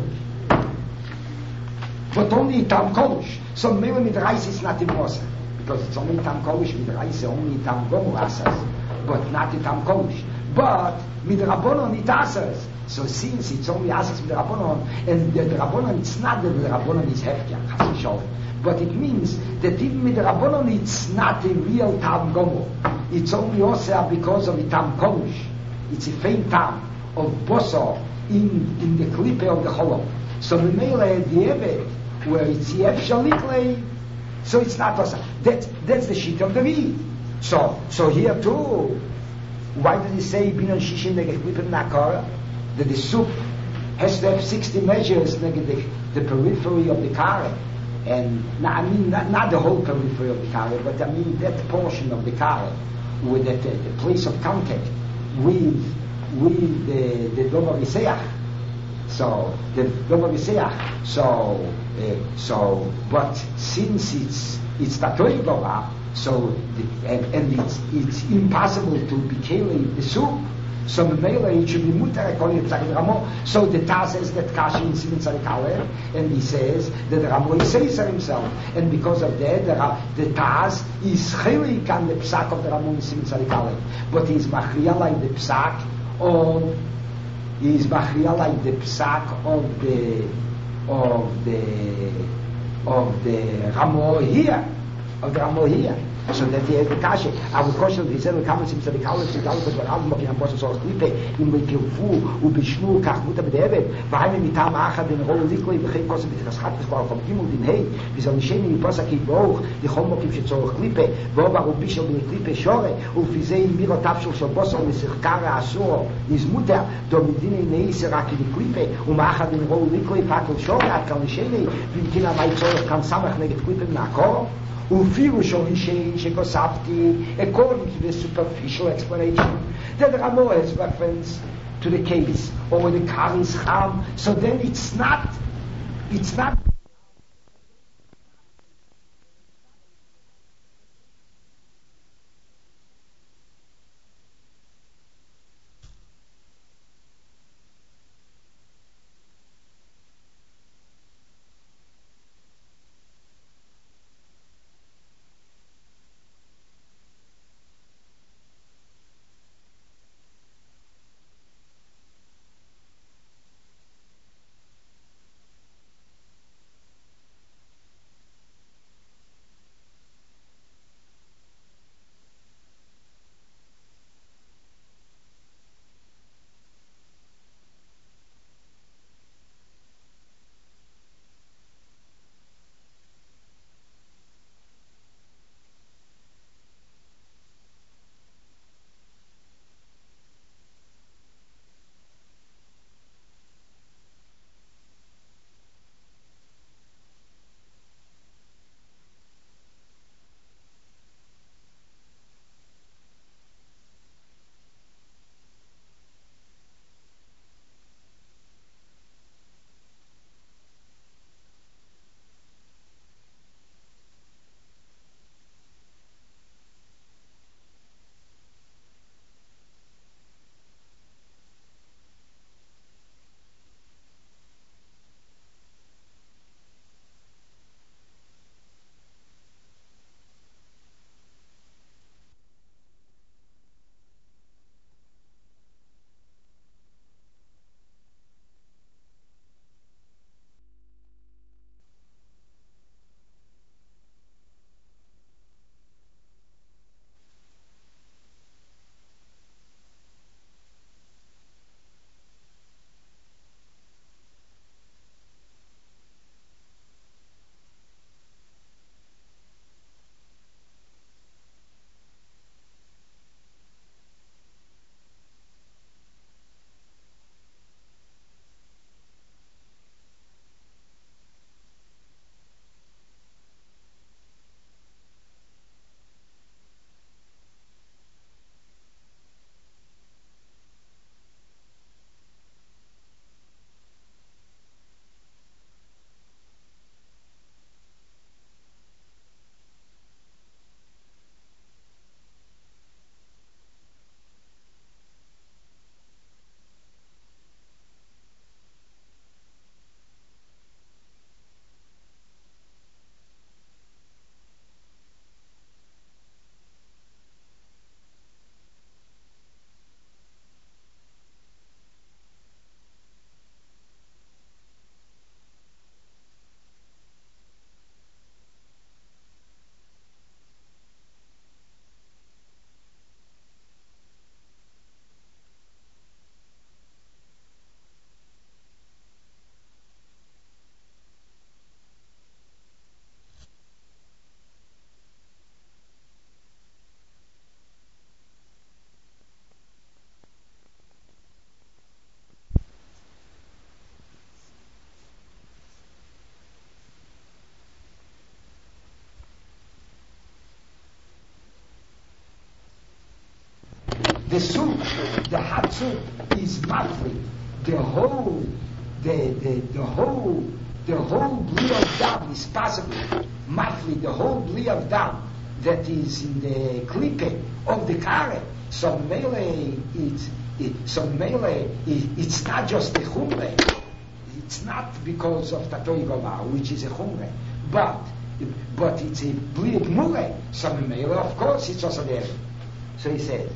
but only tam kolish. So maybe with rice is not impossible because it's only tam kolish with rice, only tam gomo asas, but not tam kolish. But with Rabbanon it asas. So since it's only asas with Rabbanon, and the Rabbanon, it's not that the Rabbanon is hefker, but it means that even with the Rabbanon it's not a real tam gomo. It's only also because of the tam kolish. It's a faint tam of bosor in the klipe of the hollow. So the mele the evet where it's yef shaliklei, so it's not also. That's the sheet of the reed. So here too, why did he say binon shishim neged klipe nakara? That the soup has to have 60 measures neged the periphery of the kare, and not the whole periphery of the kare, but I mean that portion of the kare with the place of contact with the dover viseach. So the dover viseach. So but since it's tatoy gova, so and it's impossible to be keli the soup. So Memela it should be mutar according to Tzaddik Ramo. So the Taz says that Kashi in Simen Tzadik Aleph, and he says that Ramo says himself, and because of that the Taz is chelik on the psak of the Ramo in Simen Tzadik Aleph, but he's machriya like the psak of the Ramo here, So that the kasha, I would caution the Zero comments him to the college to Dallas, but I'm looking at Boss or Clipe, in the Kilfu, Ubishnu, Kahmuta Bedevet, Vahim Mitam Achad in Hol Likli, the Hay Cosa with the Schat from Gimel in Hay, Vizalisheni, Posaki Boch, the Homokim Shitzo Clipe, Boba Ubishal in Clipe Shore, Ufizei Miro Tapshul Shabosa, with Sirkara Asur, his Mutter, Domidini Neisiraki the Clipe, Umachad in Hol Likli, Fakel Shore, Kalisheni, Vinkina Maitzor, Kamsamach Neget Clipe Nako. According to the superficial explanation, that Ramo has reference to the case, or the car is Ham, so then it's not the soup, the hot soup is matli. The whole bli of dam is possible. Matli, the whole bli of dam that is in the klipe of the kare. So mele, it's not just the chumre. It's not because of Tatoi Gomar, which is a chumre, but it's a bli mure. So mele, of course, it's also there. So he said.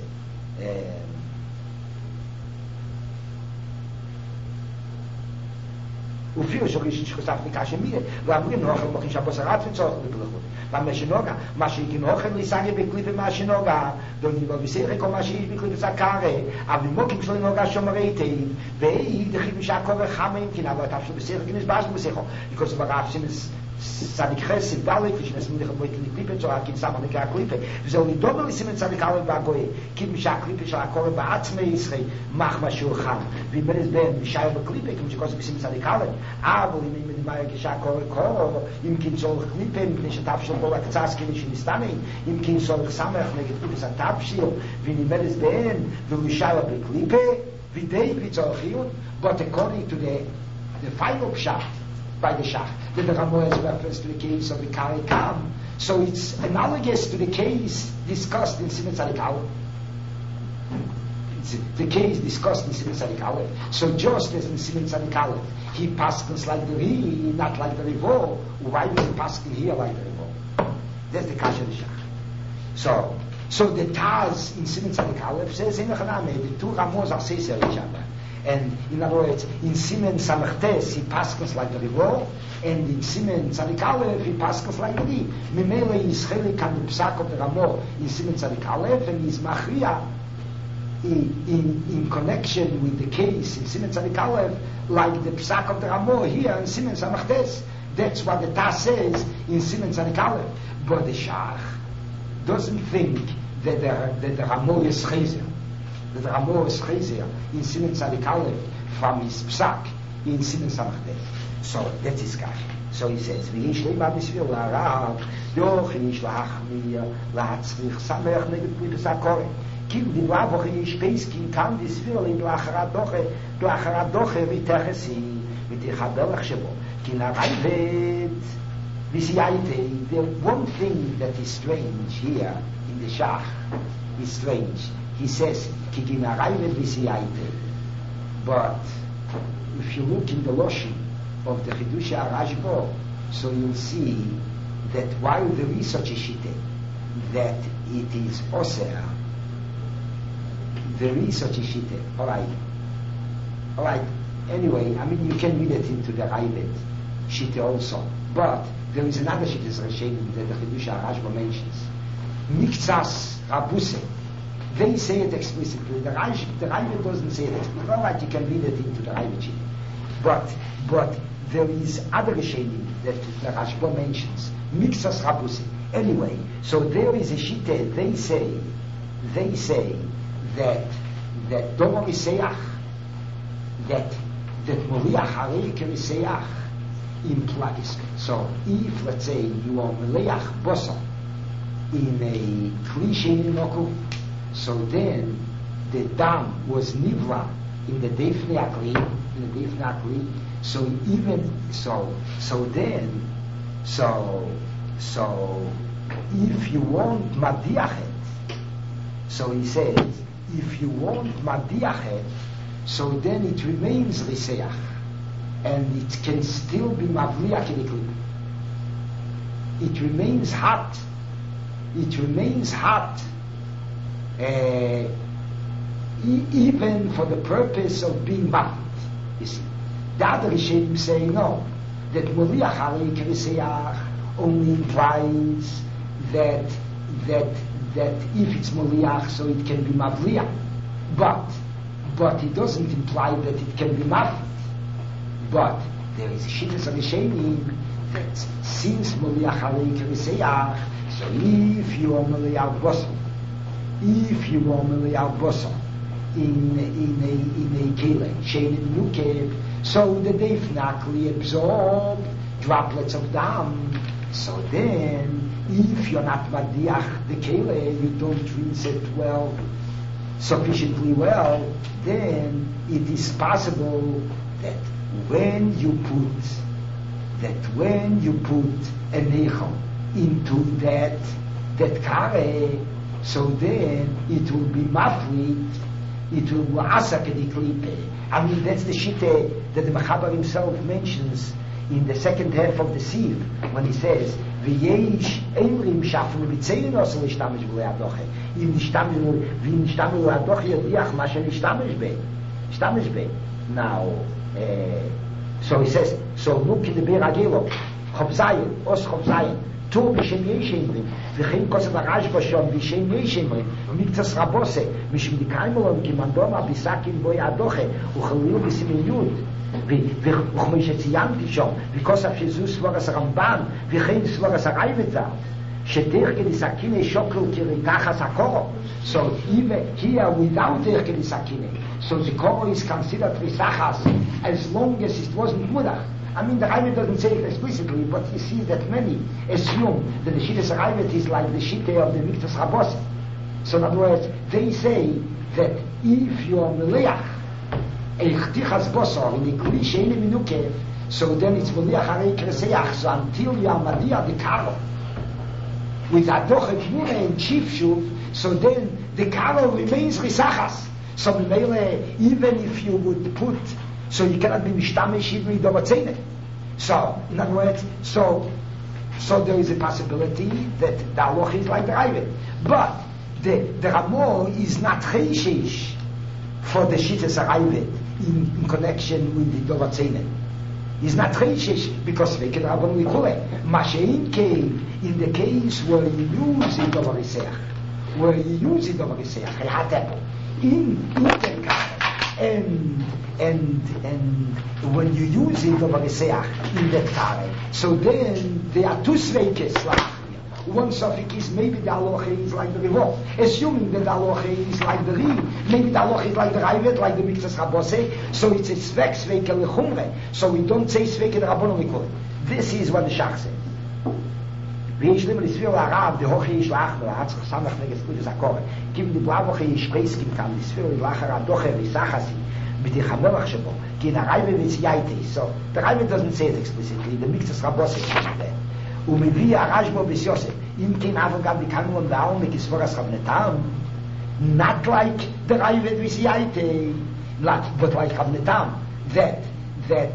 ופילו שריש שחוסף לקשה מיה, ואמרים נוחל מוכין שבוסרת וצורך לבלחות. ומה שנוגע, מה שכן אוכל ליסניה בקליפה מה שנוגע, דוני לא בסרק או מה שיש בקליפה סקרה, אבל מוקים שלו נוגע שומר היטב, והיא דחיב שהקורא חמים, כי נבוא את אף של בסרק נסבש בסכו, because ברב שמס צדיק חסד דלק, ושנסמו לחבוי קליפה, צורה כי נסמה נקרא קליפה, וזהו לדובר לסימן צדיק א' והגוי, כי משהקליפה של הקורא בעצמי ישראל, מחמה שהוא חם, ואם בנס בן משאר בקליפה, כמו שכל זה בסימן צדיק א', אבל אם נדמה כשהקורא קורא, אם כן צורך קליפה, מפני שתפשל בו לקצס כמי שנסתנה, אם כן צורך סמך נגד קליפה תפשל, ואם בנס בן ומשאר בקליפה, ודי בצורכיות, but according to the final pshat, by the Shach, that the Ramo has reference to the case of the Kari Kam. So it's analogous to the case discussed in Siman Tzadik Aleph. It's the case discussed in Siman Tzadik Aleph. So just as in Siman Tzadik Aleph, he passes like the Ri, not like the Rivo. Why does he pass here like the Rivo? That's the Kasha of the Shach. So the Taz in Siman Tzadik Aleph says, the two Ramos are says each other. And in other words, in Simen Samachtes he passes like the Rivo, and in Simen Tzadik Aleph he passes like the Ri. Memele is chelik on the psak of the Ramo in Simen Tzadik Aleph, and is machria in connection with the case in Simen Tzadik Aleph, like the psak of the Ramo here in Simen Samachtes. That's what the Taz says in Simen Tzadik Aleph. But the Shach doesn't think that the Ramo is chezer. That the Ramo is chezer in Simen Tzadik Aleph from his psak in Simen Samachtes. So that's his guy. So he says, "V'yish leima b'svir la'arav, doch yish la'achmir la'atzrich samech neged b'litus ha'koreh. Ki l'divra v'ch yish peiski kam b'svir leim la'acharat doche v'techesi v'tichabelach shebo. Ki la'rayvet v'siyayte." The one thing that is strange here in the Shach is strange. He says, "Ki la'rayvet v'siyayte." But if you look in the Loshen of the Chidush HaRashba, so you'll see that while there is such a shite, that it is osir, there is such a shite. Alright. Anyway, I mean, you can read it into the Raivet shite also. But there is another shite that the Chidush HaRashba mentions. Miktsas Rabuse. They say it explicitly. The Raivet doesn't say it explicitly. Alright, you can read it into the Raivet shite. But there is other Rishonim that the Rashba mentions. Mixas Rabusi. Anyway, so there is a shite. They say that Domo Riseach, that Moriach Harei Riseach implies. So if, let's say, you are Meleach Bosa in a Kli Moku, so then the dam was Nivra in the Defnei Akli, so even so if you want Madiachet, so he says, if you want Madiachet, so then it remains Riseach, and it can still be Mavliach in the Kli. It remains hot. Even for the purpose of being mafit, you see. The other Rishonim say no, that Moliach Harei Riseach only implies that if it's Moliach, so it can be Mavliach, but it doesn't imply that it can be mafit. But there is a shittas of Rishonim that since Moliach Harei Riseach, so if you are Moliach Bosel, in a kele, shein nukeb, so the defnakli absorb droplets of dam. So then, if you're not madiach the kele, you don't rinse it sufficiently well, then it is possible that when you put a nechon into that kare, so then it will be maflit, it will be asakadiklipe. I mean, that's the shite that the Mechaber himself mentions in the second half of the Siv, when he says, V'yesh emrim shafru b'tzein osel ishtamish b'lei adoche. Im nishtamish b'lei adoche yodiach ma shen ishtamish be. Now, So he says, so look in the Bir Agelo, Chof Zayin, Os Chof Zayin, Tu B'Shem Yeshemrim, V'chein Kosev HaRashba Shom B'Shem Yeshemrim, Miktas Rabose, Mishim Dikaimolon, Kimandoma, Bisakim Boy Adoche, Uchalil B'Simin Yud, וכמו שציינתי שם, וכוסף שזו סבורס הרמב"ן, וכן סבורס הרייבצר, שתרקדי סכיני שוקל כריקחס הקורו. So even here without tרקדי סכיני, so the koro is considered risachas as long as it wasn't mudach. I mean, the Raivet doesn't say it explicitly, but you see that many assume that the Shittas Raivet is like the Shitte of the Miktas Rabose. So in other words, they say that if you are meleach Eichtichas Bosor in the Kli Sheine Minukev, so then it's Meliach Harei Kreseach, so until you are Madia the Karo with Adochet Mure and Chief Shuv, so then the Karo remains Risachas. So even if you would put, so you cannot be Mishtamish Hibri Dovatzene. So in other words, so there is a possibility that the Aloch is like the Raivet, but the Ramo is not Cheishish for the Shittas Raivet in connection with the Dovatzene. He's not Cheishish because Veked Rabban Likule. Mashein came in the case where you use the Dovariseach, where you use the Dovariseach, in the Kare, and when you use the Dovariseach in the Kare, so then there are two Sveikes like. One suffix is maybe the Aloche is like the Rivot. Assuming that the Aloche is like the Ri, maybe the Aloche is like the Raivet, like the Miktas Rabose, so it's a Svek, Sveke Lechumre. So we don't say Sveke Rabbanon Likule. This is what the Shach says. V'yesh lim l'svir l'arav, the Hoche yish lach, v'l'hatz ch'samach neges kudes akore. Kim di blavoche yish preiskim kam, l'svir l'achar adoche v'isachasi, b'ti chamelach shebo, ki na Raivet v'tzyaiti. So the Raivet doesn't say it explicitly, the Miktas Rabose is there. ומביא הרשב"א בסיוסף, אם כן אף גם בקנו למדאו מכספורס חבנתם, not like the Raivet V'Siyaite, but like חבנתם, that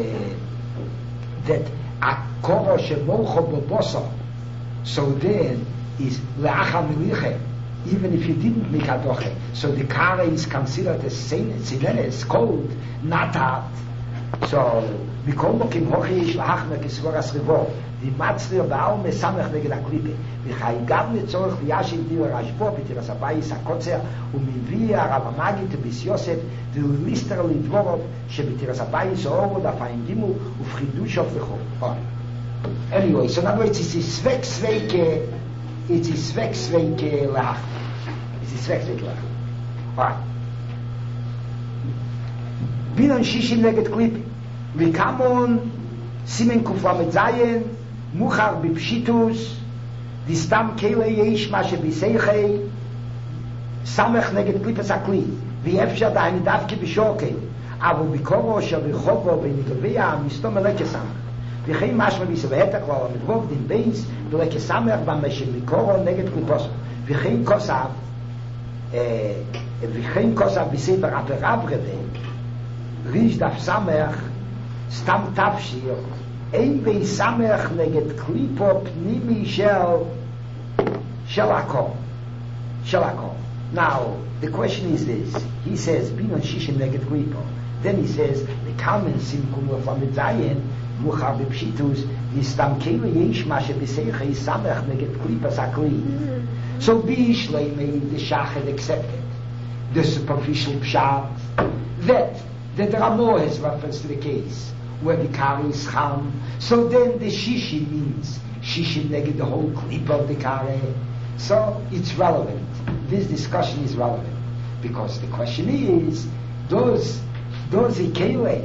הקורו שמולכו בבוסו, so then is לאחר מליחה, even if you didn't make adoche, so the kara is considered as sinenes, cold, not hot. So, מכל מוקים הוכי יש להחמר כספורס ריבו, דימצטר באו מסמך נגד הקליפה וחי גם לצורך וישי דיו הרשבו בתירס הבייס הקוצר ומביא הרב המגיד בביס יוסף ולליסטר לדבורוב שבתירס הבייס אורו דפיים גימו ופחידושו וכו. Anyway, so in other words, it's a svek sveike lach. It's a svek sveike lach. Alright. Binan shishim neged klipi ויקמון סימן קופלה מזיין מוחר בפשיטוס דיסתם קהילה יש מה שבסייכי סמך נגד קליפס הכלי ואפשר דהני דווקא בשוקי אבל בקורו של רחובו ונגביה מסתום מלכה סמך וכי משמע ביסבהתק ועל המדבוב דין בייס ולכה סמך במשל בקורו נגד קליפוס וכי כוסף בספר רב ריש דף סמך סתם תפשיר, אין בי סמך נגד קליפו פנימי של הכל. Now, the question is this. He says, ביnon שישים נגד קליפו. Then he says, לקמן סימקום לפמדזיין, מוחר בפשיטוס, וסתם כאילו יש מה שבסייכי סמך נגד קליפס הכלי. So, בישלי made the shachet accepted. The superficial pshat, that the Ramo has reference to the case where the kari is cham. So then the shishi means shishi neged the whole clip of the kari. So it's relevant. This discussion is relevant because the question is, does ikele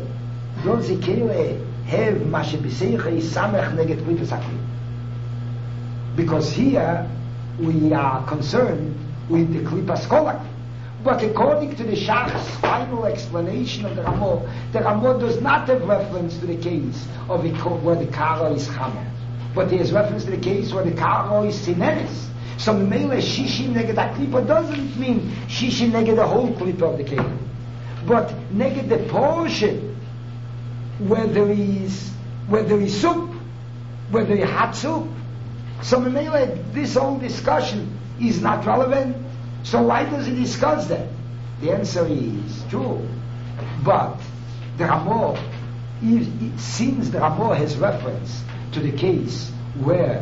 have mashabiseiche samech neged klipos hakli? Because here we are concerned with the klipas kolak. But according to the Shach's final explanation of the Ramo does not have reference to the case of where the karo is chama, but there is reference to the case where the karo is sinenis. So Mele shishim neged aklipa doesn't mean shishim neged the whole klipa of the case, but neged the portion where there is soup, where there is hot soup. So Mele, this whole discussion is not relevant. So why does he discuss that? The answer is true. But the Ramo Since the Ramah has reference to the case where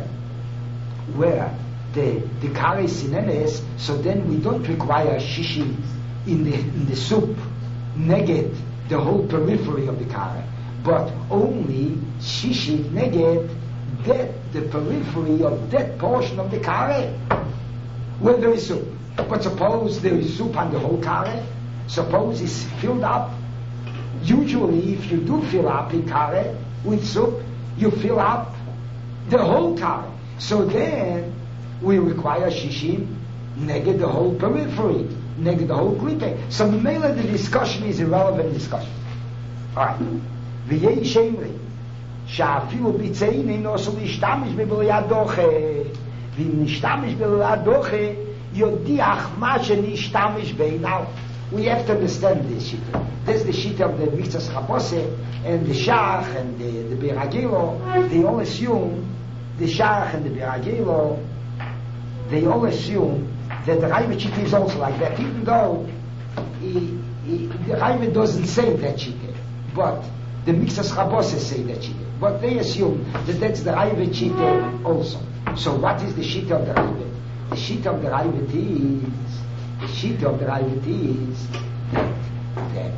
the kare is sinenes, so then we don't require shishi in the soup, negate the whole periphery of the kare, but only shishi negate the periphery of that portion of the kare where there is soup. But suppose there is soup on the whole kare, suppose it's filled up. Usually, if you do fill up a kare with soup, you fill up the whole kare. So then we require shishim negate the whole periphery, negate the whole klipe. So mainly the discussion is irrelevant discussion. Alright. V'yei shemri sha'afilu b'tzein eino so l'ishtamish b'b'liyad doche v'im nishtamish b'liyad doche yodiach ma she'nishtamish b'ei. Now, we have to understand this shit. This is the shit of the Mitzvahs Chabose and the Shach and the Beragelo. They all assume the Shach and the Beragelo. They all assume that the Raiva shit is also like that, even though the Raiva doesn't say that shit, but the Mitzvahs Chabose say that shit. But they assume that that's the Raiva shit also. So what is the shit of the Raiva? The shit of the Raiva is. The sheet of the Raiva is that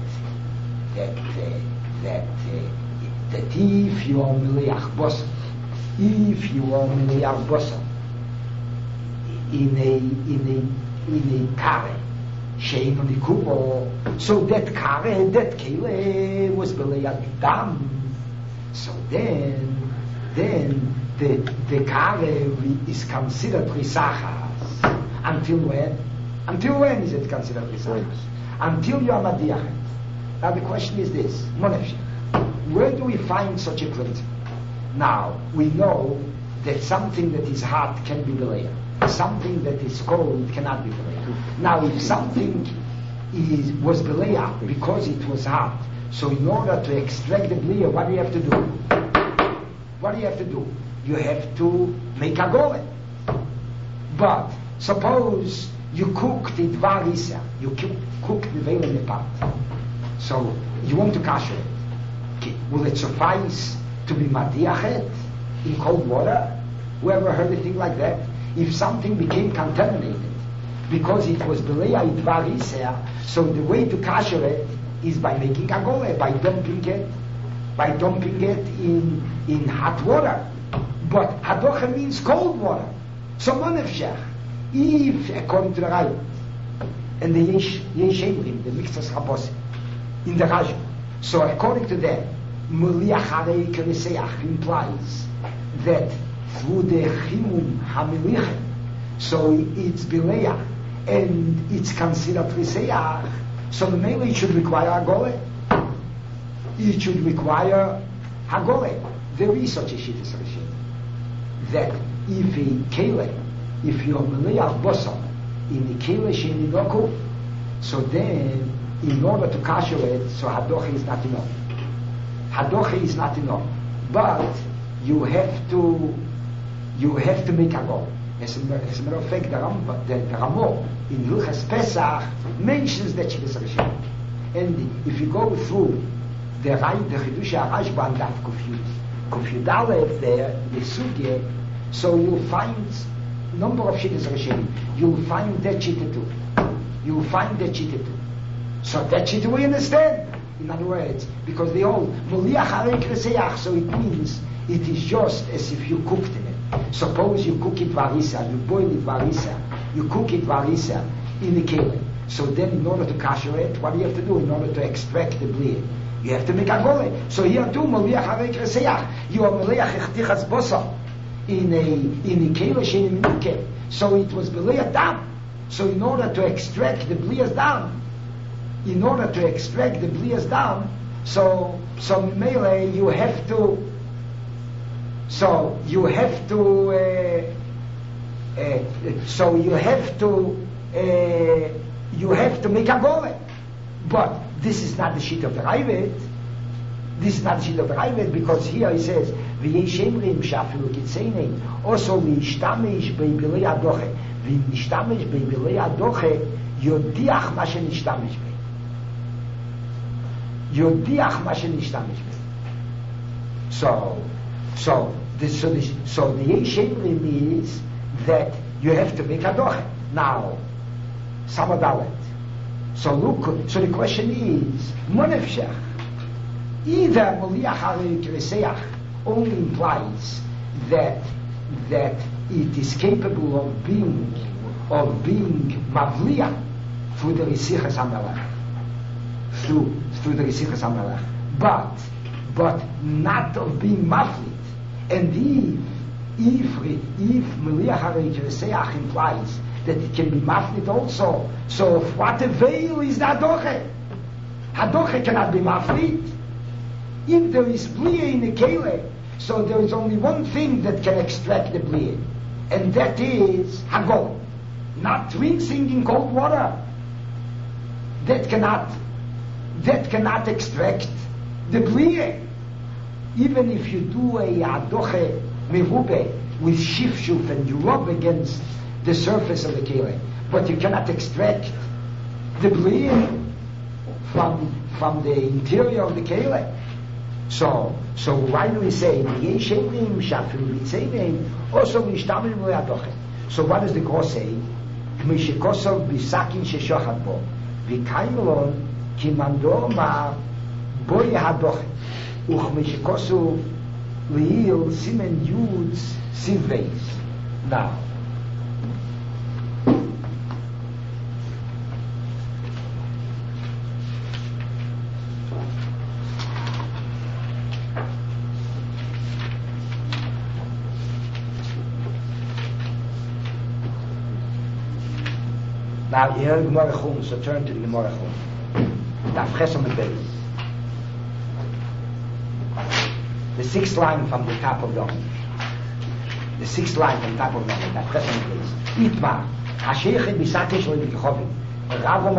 if you are Meleach Bosel, in a kare, shein on the kubo, so that kare, that kele was Meleach Dam. So then the kare is considered Risachas. Until when? Until when is it considered Risachas? Until you are Madiachet. Now the question is this, where do we find such a principle? Now, we know that something that is hot can be Beleah. Something that is cold cannot be Beleah. Now, if something was Beleah because it was hot, so in order to extract the Beleah, what do you have to do? What do you have to do? You have to make a golem. But suppose you cooked it varisa, you cooked the veil in the pot. So you want to kasher it. Okay. Will it suffice to be madiachet in cold water? Whoever heard a thing like that? If something became contaminated because it was beleya it varisa, so the way to kasher it is by making a gole, by dumping it in hot water. But hadocha means cold water. So manefshech. If, according to the Raiva, and the Yeshemrim, the Mitzvahs Chabose, in the Rajah, so according to that, Meliach Harei Kereseach implies that through the Chimum HaMelichem, so it's Bileach, and it's considered Reseach, so mainly it should require a Gole. It should require a Gole. There is such a Shittas Rishon, that if a Kele, if you're Meleach Bosam in the Kele Sheinidoku, so then in order to kasher it, so Hadoche is not enough. Hadoche is not enough. But you have to make a goal. As a matter of fact, the Ramah in Hilchas Pesach mentions that Shittas Rishon. And if you go through the Chidush HaRashba and that Kufyud Aleph there, the Sugye, so you'll find number of Shittas Rishon. You'll find that Shitta too. You'll find that Shitta too. So that Shitta we understand. In other words, because they all Moliach Harei Kreseach, so it means it is just as if you cooked in it. Suppose you cook it varisa, you boil it varisa, you cook it varisa in the kele. So then in order to kasher it, what do you have to do in order to extract the bleed? You have to make a gole. So here too, Moliach Harei Kreseach, you are Moliach Echtichas Bosa in a kele shein minuke. So it was Beleah Dam. So in order to extract the Beleah's Dam, so melee you have to make a gole. But this is not the sheet of the Raivet. This is not the sheet of the Raivet, because here he says v'yeshemrim shafilu kitzeinin also v'yishtamish be'bilei adoche v'yishtamish be'bilei adoche yodiach ma shenishhtamish be. Yodiach ma shenishhtamish be. So the Yeshayim is that you have to make a doche. Now, Samadalet. So the question is, Monefshech, either Moliach Harei Kreseach only implies that it is capable of being Mavliach through the Risichas HaMelech. Through the Risichas HaMelech. But not of being Mavlit. And if Moliach Harei Kreseach implies that it can be maflit also. So what a veil is the hadoche? Hadoche cannot be maflit. If there is bliye in the kele, so there is only one thing that can extract the bliye, and that is hagol, not rinsing in cold water. That cannot extract the bliye. Even if you do a hadoche mevube with shifshuf and you rub against the surface of the kele, but you cannot extract the bliye from the interior of the kele. So why do we say Yeshayim Shafim Mitzayim also Mishtamim Le'adoche? So what does the Gros say? Mishikosov Bisakin Sheshochat Bo V'Kaimlon Kimando Ma Boy Hadoche Uch Mishikosov Le'il Simen Yuds Sivveis. Now you heard Gemara Chum, so turn to the Gemara Chum. Daf Ches on the base. The sixth line from the top of the Daf Ches on the base. Itma, Hasheichet Bisakesh Le'Vikichovim, Ravo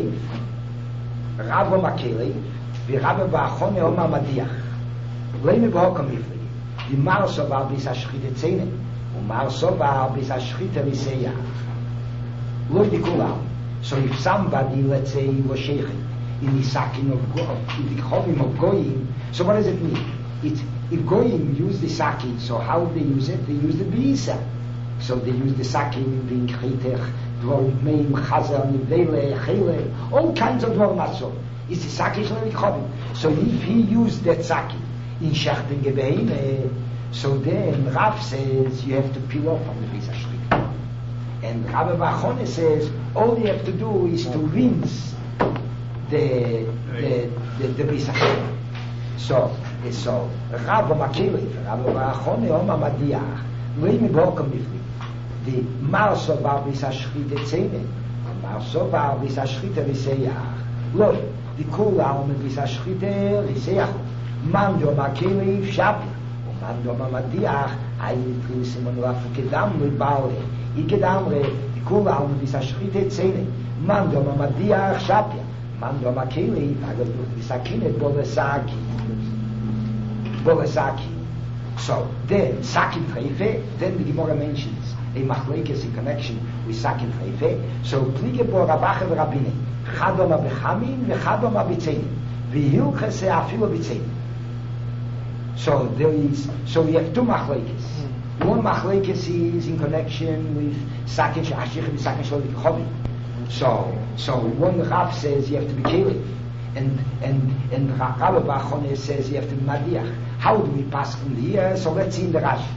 Makele, V'Ravo Ba'achone Oma Madiach. Leime B'Hokam Ifli, V'Mar Sovar B'Sashchite Tzene, U'Mar Sovar B'Sashchite Riseyah. Look the Kulam. So if somebody, let's say, was sheikhin in the sakin of in the chovim of goyim, so what does it mean? If goyim use the sakin, so how do they use it? They use the beisa. So they use the sakin, being chitech, dvorim meim, chazer, nivdele, chele, all kinds of dvorim matzor. It's the sakin of the chovim. So if he used that sakin in shechten gebeine, so then Rav says you have to peel off from the beisa shrit. And Rabbi Bachone says all you have to do is to rinse the bisachon. So Rabbi Makeli, Rabbi Bachone, Oma Madiach, Leimi Bokam Bifli, the Marsovar Bisashchite Tzene, Marsovar Bisashchite Riseyach, Loi, the Kulam Bisashchite Riseyach, Mando Makeli Shapi, Mando Madiach, Ayitri Simon Rafu Kedam Libale. Ikedamre, Kulam Bisashchite Tzene, Mando Madiach Shapia, Mando Makeli, Bisakine Bolesaki. So then Sakin Treife, then the Gemara mentions a machlekes in connection with Sakin Treife. So Plige Bo Rabache V'Rabine, Chadoma Bechamin V'Chadoma B'Tzene, V'Hilchese Afilo B'Tzene. So we have two machlekes. One machlekes is in connection with sakin shashich and sakin shloik chovi. So one Rav says you have to be keli, and Rabbi Bachone says you have to be madiach. How do we pass from here? So let's see in the Rashi.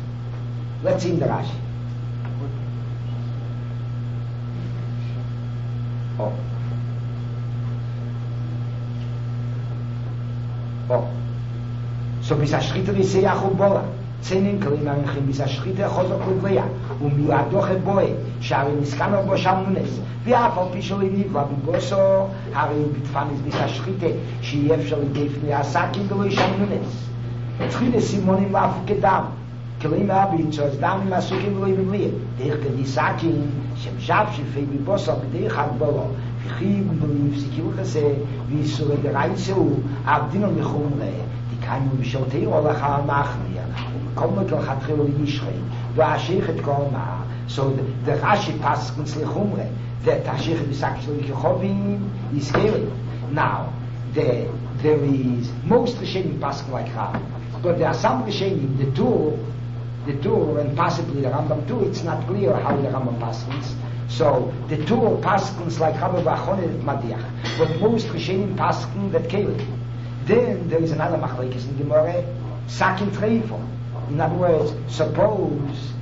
So bisashchita v'seyach u'bola. Tzenen kalim arinchim bisashchita chozok l'vleya u'miladoch eboe shari niskanov bo shamnunes v'af al pishol iniva b'boso hari bitfanis bisashchita sheyef shal idefni asakim v'lo shamnunes etzchine simonim lafu kedam kalim abinchos dam masukim v'lo yivliye deich kedisakim shem shav shifei b'boso b'deich ha'gbolo v'chim v'liv sikilu chase v'yisure deraiseu abdino l'chumre dikaimu b'shotei olacha machmiyah so the Rashi passes lechumre that Hashich b'sakish lekechovim is scaling. Now there is most Rishonim passes like Rav But there are some Rishonim, the two, and possibly the Rambam too, it's not clear how the Rambam paskins. So the two paskins like Rabbi Bachon Madiach. But most Rishonim paskin that Keli. Then there is another machlekes in Gemara, sakin treifo. In other words, suppose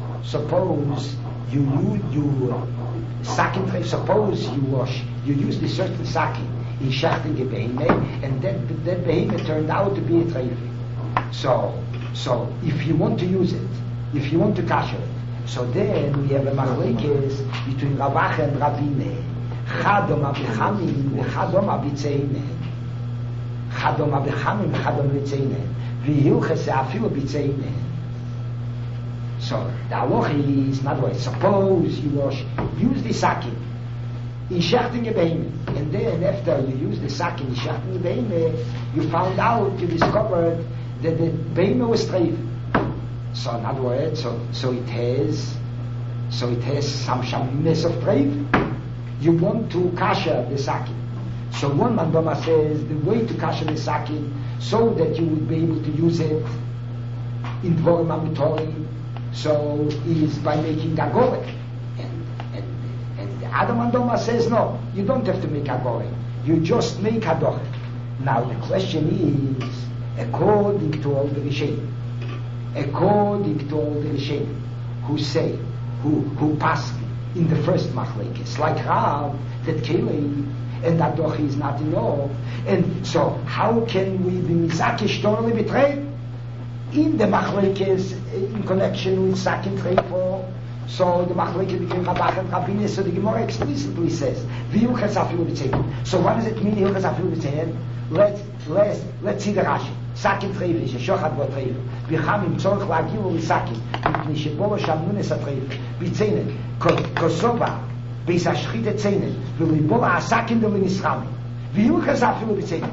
you sakin treifo. Suppose you use the certain sakin in shachting a behemah, and that behemah turned out to be a treifo. So if you want to use it, if you want to kasher it, so then we have a machlekes between Ravach and Ravine. Chadom abichamim v'chadom abitzeinen. Chadom abichamim v'chadom abitzeinen. V'hilches afilu bitzeinen. So the halacha is, in other words, suppose you use the sakin in shachting a behemah, and then after you use the sakin in shachting a behemah, you found out, you discovered that the behemah was treif. So in other words, so it has some shaminess of treif. You want to kasher the sakin. So one mandama says the way to kasher the sakin so that you would be able to use it in dvorim amitorim, so is by making agorek. And the other mandama says no, you don't have to make agorek. You just make hadorek. Now the question is, according to all the Rishonim, who say, who pass in the first machlekes, like Rav, that Keli and that Dochi is not enough. And so, how can we be mizakish totally betrayed in the machlekes in connection with sakin treifo? So the machlekes between Rabach and Rabbeinu, so the Gemara explicitly says, v'yuches afilu b'tzein. So what does it mean, v'yuches afilu b'tzein? Let's see the Rashi. Sakin treifo, shochad bo treifo. V'chamim tzorich la'agilu v'sakin. Mipnei shebolo shamnunes ha-treifo. B'tzein. Kosova. Beis hashchita tzein. V'libola ha-sakin d'linischamin. V'yuches afilu b'tzein.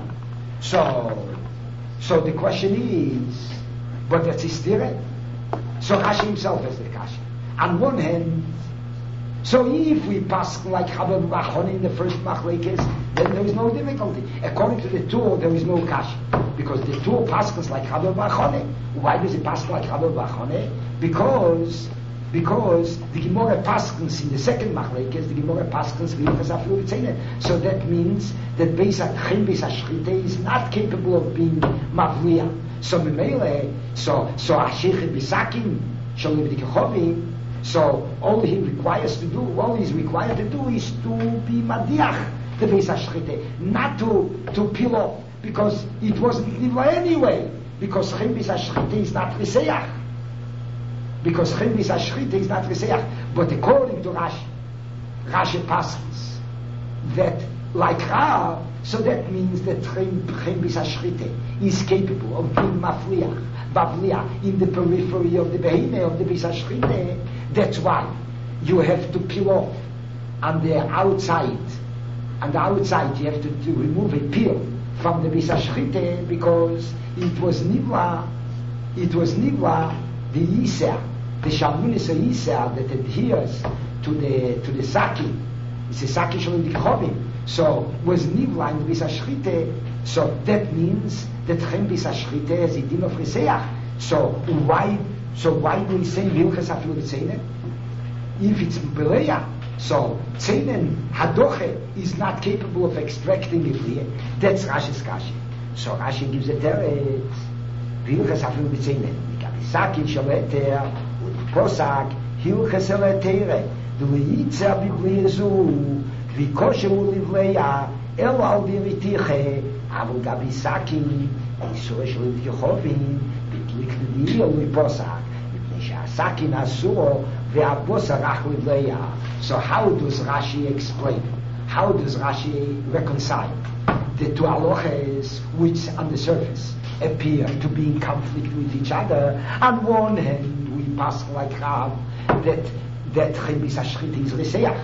So the question is, but that's his theory. So Rashi himself has the kasha. On one hand, so if we pass like Chabad Bachon in the first machlekes, then there is no difficulty. According to the two, there is no kasha. Because the two passes like Chabad Bachon. Why does it pass like Chabad Bachon? Because the Gemara passes in the second machlekes, the Gemara passes v'yuches afilu b'tzein. So that means that Beis HaShrita is not capable of being mavliya. So Mimele, so Ashichet Bisakin Shalim B'Dikachovim. So all he's required to do is to be madiach the Beis HaShrita, not to peel off, because it wasn't nivla anyway. Because Chem Beis HaShrita is not Riseach. But according to Rashi passes that like Rav, so that means that Chem Beis HaShrita is capable of being mafliach in the periphery of the behemah of the Beis HaShrita. That's why you have to peel off on the outside. On the outside you have to remove a peel from the Beis HaShrita, because it was nivla the Yisah, the Shamunis of Yisah that adheres to the Saki. It's a Saki Shalom Dikhovim. So was nivla in the Beis HaShrita. So that means that Chem Beis HaShrita has a din of Riseach. So why do we say V'yuches afilu b'tzeinen? If it's Beleya, so Tzeinen Hadoche is not capable of extracting it here. That's Rashi's Kashi. So Rashi gives a teretz. V'yuches afilu b'tzeinen. Mikabisakin shaleter u'posak V'yuches eletere. D'liyitza b'blizu v'kosheru livleya el al v'ritiche avul gabisakin isur shel v'yochovim v'klikli u'posak. So how does Rashi explain? How does Rashi reconcile the two halachas which on the surface appear to be in conflict with each other? On one hand, we pass like Rav that Chem Beis HaShrita is Riseach.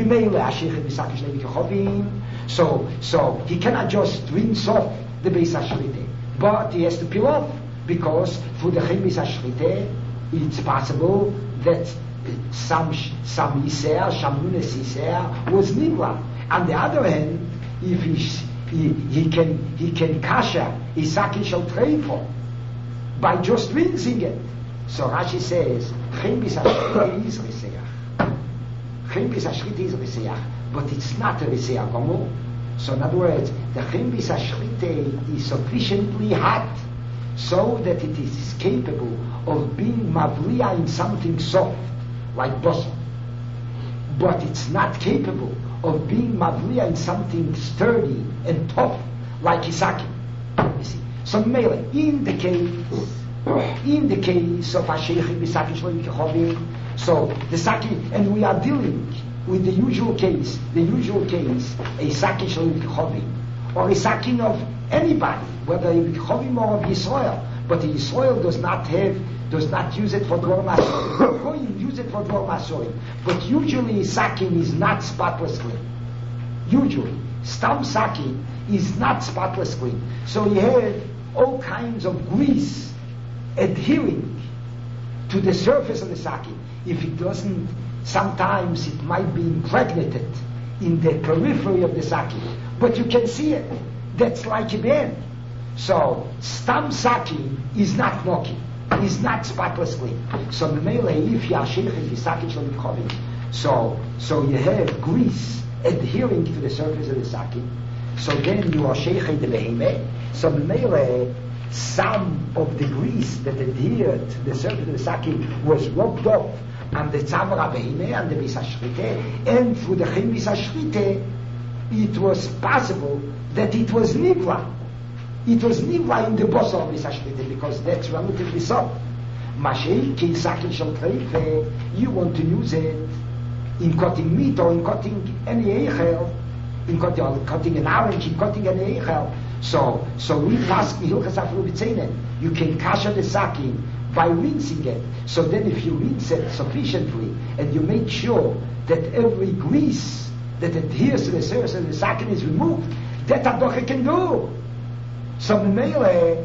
So he cannot just rinse off the Beis HaShrita, but he has to peel off, because for the Chem Beis HaShrita it's possible that some Yisrael, Shamunes Yisrael was nivla. On the other hand, if he can kasha Isaki shel treifo, by just rinsing it. So Rashi says, Chimbis Ashrita is Riseach. Chimbis Ashrita is Riseach, but it's not a Riseach Gomor. So in other words, the Chimbis Ashrita is sufficiently hot so that it is capable of being mavliya in something soft, like bosor. But it's not capable of being mavliya in something sturdy and tough, like Isaki. You see? So Mele, in the case of Asheichim Bisaki Shloim Kechovim, so the Saki, and we are dealing with the usual case, a Saki Shloim Kechovim, or a Saki of anybody, whether a Kechovim or of Yisrael, but the Yisrael does not use it for Dvar Masorim. Goyim use it for Dvar Masorim, but usually Sakin is not spotless clean. Usually, Stam Sakin is not spotless clean. So you have all kinds of grease adhering to the surface of the sakin. If it doesn't, sometimes it might be impregnated in the periphery of the sakin, but you can see it. That's like a band. So stam sakin is not noki, is not spotless clean. So if you are sheikhing the sakin shel mikhovim, so you have grease adhering to the surface of the sakin. So then you are sheikhing the behemeh. So some of the grease that adhered to the surface of the sakin was rubbed off on the tzavra behemeh and the bisashrite, and through the chem bisashrite, it was possible that it was nivra. It was nivra in the bosor of bisashrite because that's relatively soft. Mashay ki sakin shel treife, you want to use it in cutting meat or in cutting any eichel, in cutting an orange, in cutting an eichel. So we ask Hilchas Afilu B'Tzeinen, you can kasher the sakin by rinsing it. So then if you rinse it sufficiently and you make sure that every grease that adheres to the surface of the sakin is removed, that Adoche can do. So you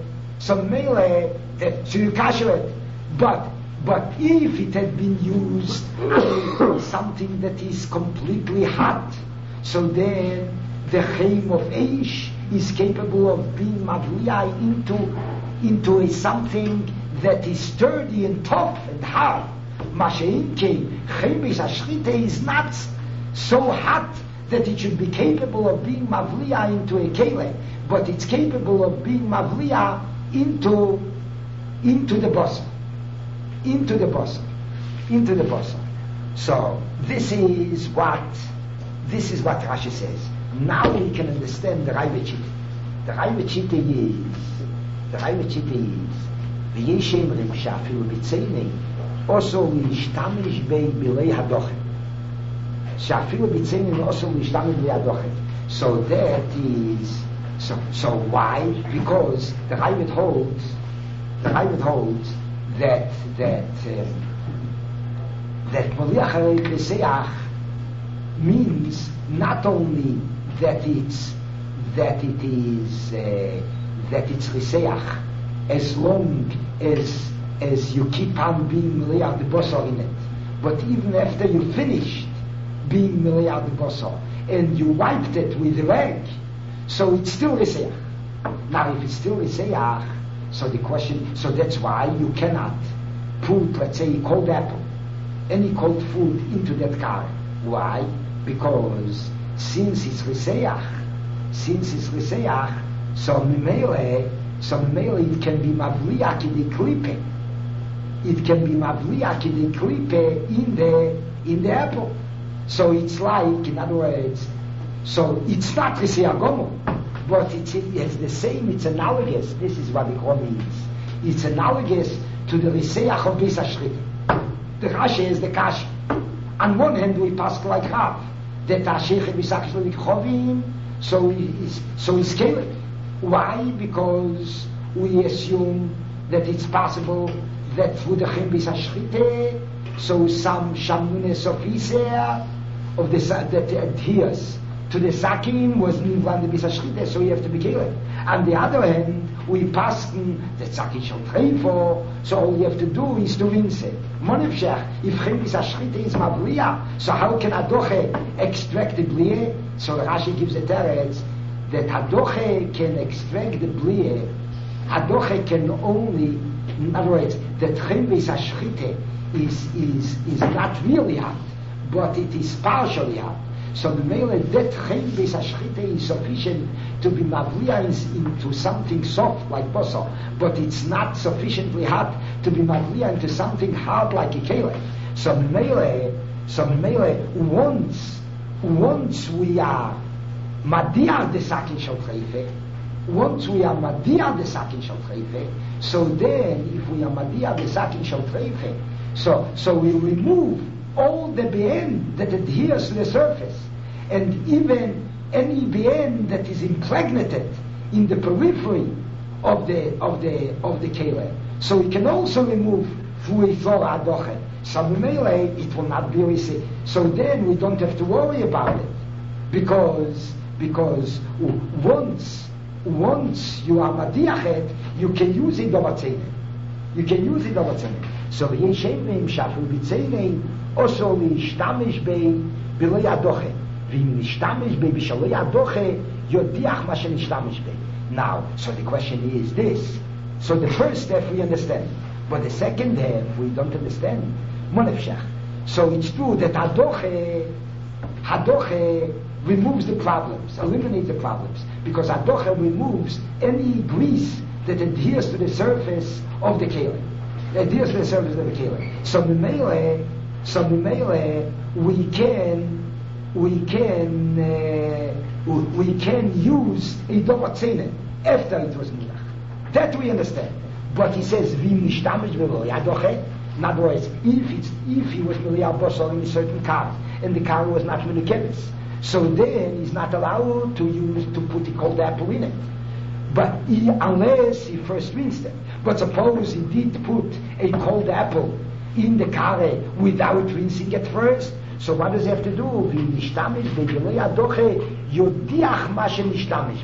kasher it. But if it had been used on something that is completely hot, so then the Chaim of Eish is capable of being mavliya into a something that is sturdy and tough and hard. Masha'inke, Chaim Bisashrite is not so hot that it should be capable of being mavliya into a kele, but it's capable of being mavliya into the basar. Into the basar. So this is what Rashi says. Now we can understand the Raivachite. The Raivachite is V'yeshem Rim Shafilu B'Tzeini also Lishtamish Bei Bilei Hadochet. Shafilu B'Tzeini also Lishtamish Bei Hadochet. So that is so why? Because the Raivit holds that Moliach Harei Peseach means not only that it's riseach as long as you keep on being milei the bosor in it, but even after you finished being milei the bosor and you wiped it with a rag, so it's still riseach. Now, if it's still riseach, so the question, so that's why you cannot put, let's say, cold apple, any cold food into that car. Why? Because since it's riseach, so memele it can be mavliya ki de klipe. It can be mavliya ki de klipe in the apple. So it's like, in other words, so it's not riseach gomo, but it's the same. It's analogous. This is what the Qur'an means. It's analogous to the riseach of bisashrite. The Rashi is the kash. On one hand, we pass like Rav that Asheichim Bisaki Shloim Kechovim, so he's scared. Why? Because we assume that it's possible that through the Chem Bisashrite, so some shamunes of Iser of the that adheres to the sakin was nivlan the Bisashrite, so you have to be careful. On the other hand, we pass that sakin shall train for, so all you have to do is to rinse it. Monefshach, if Chem Bisashrite is mavliya, so how can Adoche extract the blie? So Rashi gives a teretz that Adoche can extract the blie. Adoche can only In other words, the Tchimbis Ashchite is not really hot, but it is partially hot. So the male that Tchimbis Ashchite is sufficient to be mavlia into something soft like basal, but it's not sufficiently hot to be mavlia into something hard like a kele. So mele, once we are madia the sakin shel treife, so then if we are madia the sakin shel treife, so we remove all the BN that adheres to the surface, and even any BN that is impregnated in the periphery of the kele. So we can also remove fluidor adoche. So it will not be easy. So then we don't have to worry about it, because once you are madiachet, you can use it over tzeinim. So yeshemim shafu b'tzeinim also l'ishtamish bei b'lo yadoche. V'im nishtamish bei b'shalo yadoche yodiach ma shenishhtamish bei. Now, so the question is this. So the first step we understand, but the second half we don't understand. Monefshach. So it's true that hadoche removes the problems, eliminates the problems, because hadoche removes any grease that adheres to the surface of the kele. So memele, we can use a dovatzenen after it was milach. That we understand. But he says v'im nishtamish v'lo yadoche. In other words, if he was miliyah bosor in a certain car and the car was not milikevis, so then he's not allowed to put a cold apple in it. But unless he first rinsed it. But suppose he did put a cold apple in the car without rinsing it first, so what does he have to do? V'nishtamish be'gilei adoche yodiach ma shenishtamish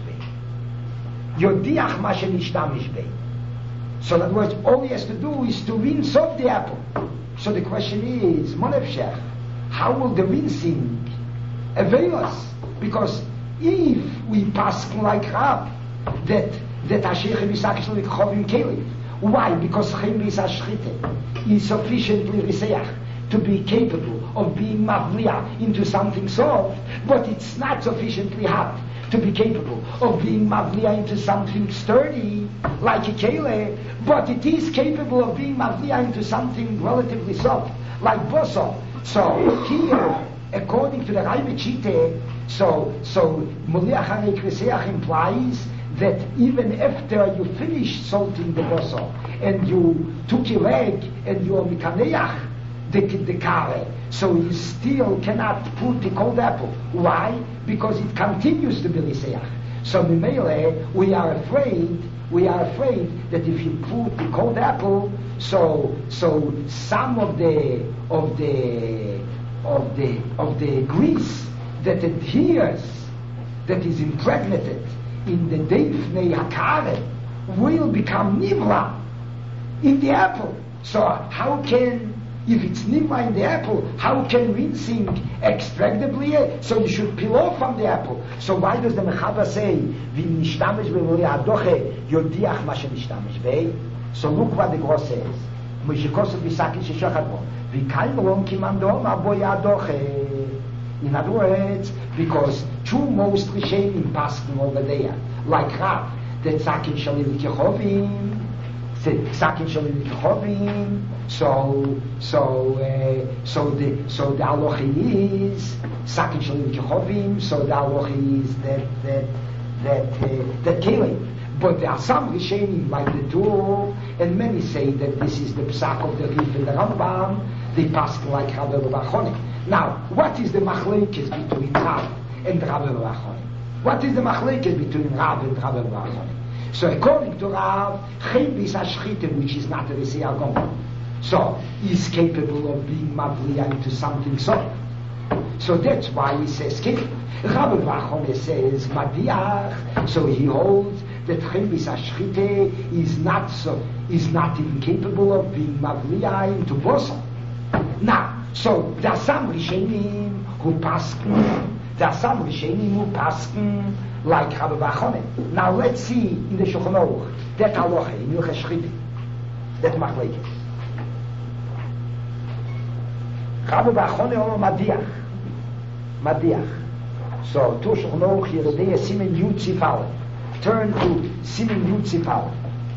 be. So in other words, all he has to do is to rinse off the apple. So the question is, Monefshech, how will the rinsing avail us? Because if we pass like Rab, that Ashechem Yisakishel Chovim Kelev. Why? Because Chem Yisashchite is sufficiently riseach to be capable of being mavliya into something soft, but it's not sufficiently hot to be capable of being mavliya into something sturdy like a kele, but it is capable of being mavliya into something relatively soft like bosor. So here, according to the Raiva Chite, so Moliach Harei Kriseach implies that even after you finish salting the bosor and you took your leg and you are mikaneach the kare, so you still cannot put the cold apple. Why? Because it continues to be liseach. So Mimele, we are afraid that if you put the cold apple, so some of the grease that adheres, that is impregnated in the deifnei hakare, will become nivra in the apple. So how can, if it's nivra in the apple, how can rinsing extract the blie? So you should peel off from the apple. So why does the Mechaber say v'im nishtamish be'voli adoche yodiach ma shenishtamish bei? So look what the Gross says. Mishikosu v'sakin sheshochat bo v'kain rom kiman doma bo yadoche. In other words, because two most rishenim passing over there, like Rav, that sakin shalim kechovim, so the alochi is sakin shalim kechovim. So the alochi is that killing. But there are some rishenim like the two, and many say that this is the psak of the Rif and the Rambam. They pass like Rabbi Bachoni. Now, what is the machlekes between Rav and Rabbi Bachoni? What is the machlekes between Rav and Rabbi Bachoni? So according to Rav, Chevis Ashchite, which is not a Risei Gomor, so is capable of being mavliya into something soft. So that's why he says capable. Rabbi Bachoni says madiach, so he holds that Chevis Ashchite is not even capable of being mavliya into bosor. Now, so there are some Rishonim who pasken, like Rabbi Bachone. Now let's see in the Shulchan Aruch, that halacha in Hilchos Shchita. that machlekes. Rabbi Bachone or Madiach. So Tushach Noach Yeridei Simen Yud Sifal. Turn to Simen Yud Sifal.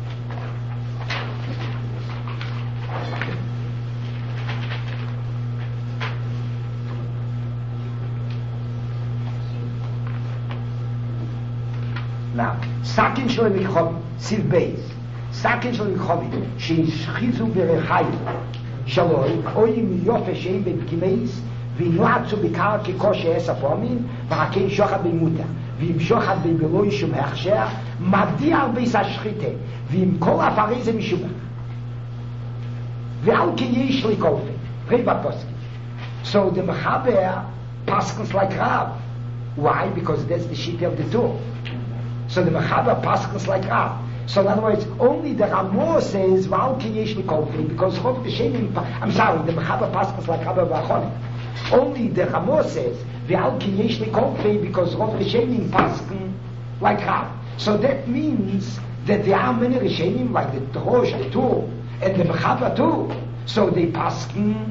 Now, Sakin Shel Mikhovi, Siv Beis. Sakin Shel Mikhovi, Sheishchizu Berechayim. Shaloi, Oim Yofe Sheim Bekimeis, V'Noatzu B'Kar Kikosh She'es Apomim, V'Hakein Shochad B'Muta, V'Im Shochad B'Beloi Shum Hechsher, Madiar Beis HaShrite, V'Im Kol Afarei Ze Mishubach. V'Al Ki Yesh Likolfe, Reba Poski. So the Mechaber paskens like Rav. Why? Because that's the sheet of the two. So the Mechaber paskens like Rav. So in other words, only the Ramah says, V'al Ki Yesh Likolfe, because Chov V'Shenim, I'm sorry, the Mechaber paskens like Rabbi Bachone. Only the Ramah says, V'al Ki Yesh Likolfe, because Chov V'Shenim pasken like Rav. So that means that there are many Rishenim, like the Drosh, the Tur, and the Mechaber too. So they pasken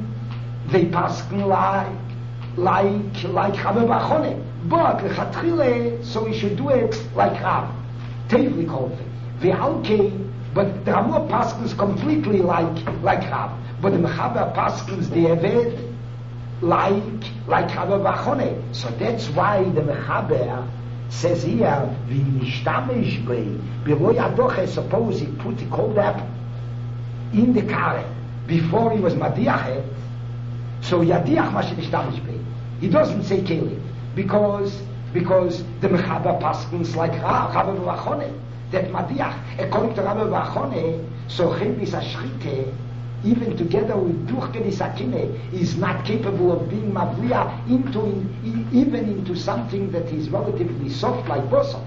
like Rabbi Bachone. But Lechatchile, so we should do it like Rav. Tev Likolfe. But the Ramah paskens completely like Rav. But the Mechaber paskens the Eved like Rabbi Bachone. So that's why the Mechaber says here, V'nishtamish below Yadoche, suppose he put the cold apple in the kare before he was Madiach, so Yadiach Mashe nishtamish bei. He doesn't say Keli, because the Mechaber paskens like Rabbi Bachone. That Madiach, according to Rabbi Bachone, so Chemis HaShrite, even together with Duchke Sakine, is not capable of being Mavliya even into something that is relatively soft like Boso.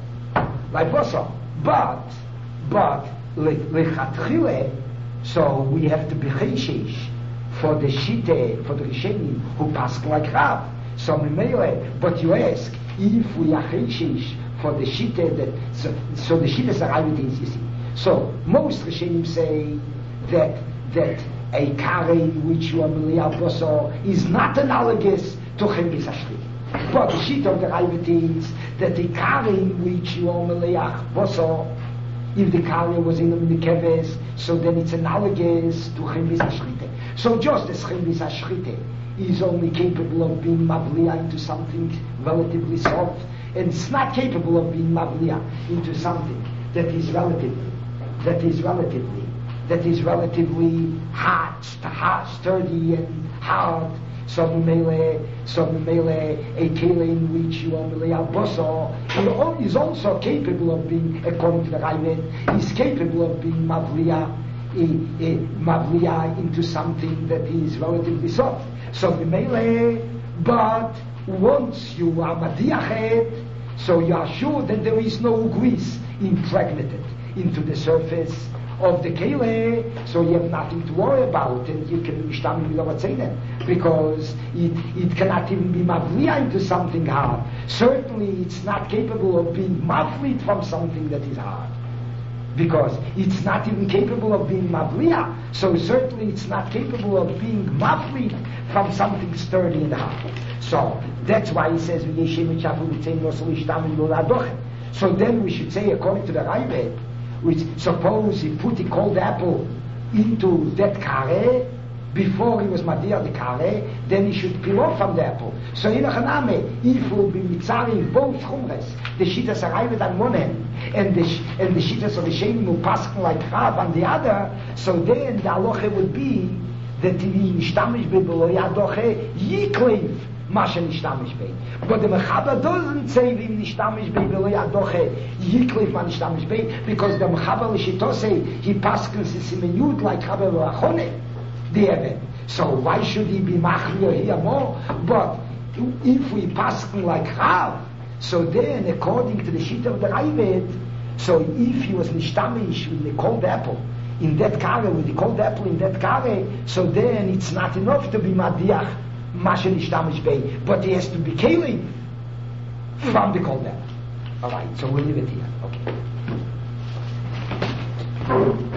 But Lechatchile, so we have to be Cheshish for the Shite, for the Rishenim who pass like Rav. So but you ask, if we are Cheshish for the Shite that, so the Shite is a you see. So most Rishonim say that a kare in which you are Meliyah Boso is not analogous to Chemis HaShrite. But the Shite of the Ravid is that the kare in which you are Meliyah Boso, if the kare was in the keves, so then it's analogous to Chemis HaShrite. So just as Chemis HaShrite is only capable of being Mavliya into something relatively soft, and it's not capable of being Mavliya into something that is relatively hard, sturdy and hard. So Mele, a kele in which you are Meliyah Boso, is also capable of being, according to the Ravid, is capable of being Mavliya into something that is relatively soft. So Mele, but once you are Madiachet, so you are sure that there is no grease impregnated into the surface of the kele, so you have nothing to worry about, and you can because it cannot even be mavliya into something hard. Certainly it's not capable of being mavlit from something that is hard, because it's not even capable of being mavliya, so certainly it's not capable of being mavlit from something sturdy and hard. So that's why he says so then we should say, according to the Ravid, which suppose he put the cold apple into that kare before he was madir the kare, then he should peel off from the apple. So in a chaname, if he will be mitzarim both chumres, the shitas Ravid on one hand, and the shitas of the shenim who paskin like Rav on the other, so then the halacha would be that he nishtamish bebeloy adoche yiklev masha nishtamish bei. But the Mechaber doesn't say v'im nishtamish bei beloy adoche yiklev ma nishtamish bei, because the Mechaber l'shitose he paskins the simen yud like Rabbi Bachone the event. So why should he be machmir here more? But if we paskin like Rav, so then according to the sheet of the Ravid, so if he was nishtamish with the cold apple in that kare, with the cold apple in that kare, so then it's not enough to be madiach mashen nishtamish bei, but he has to be kelim from the cold apple. All right, so we'll leave it here. Okay.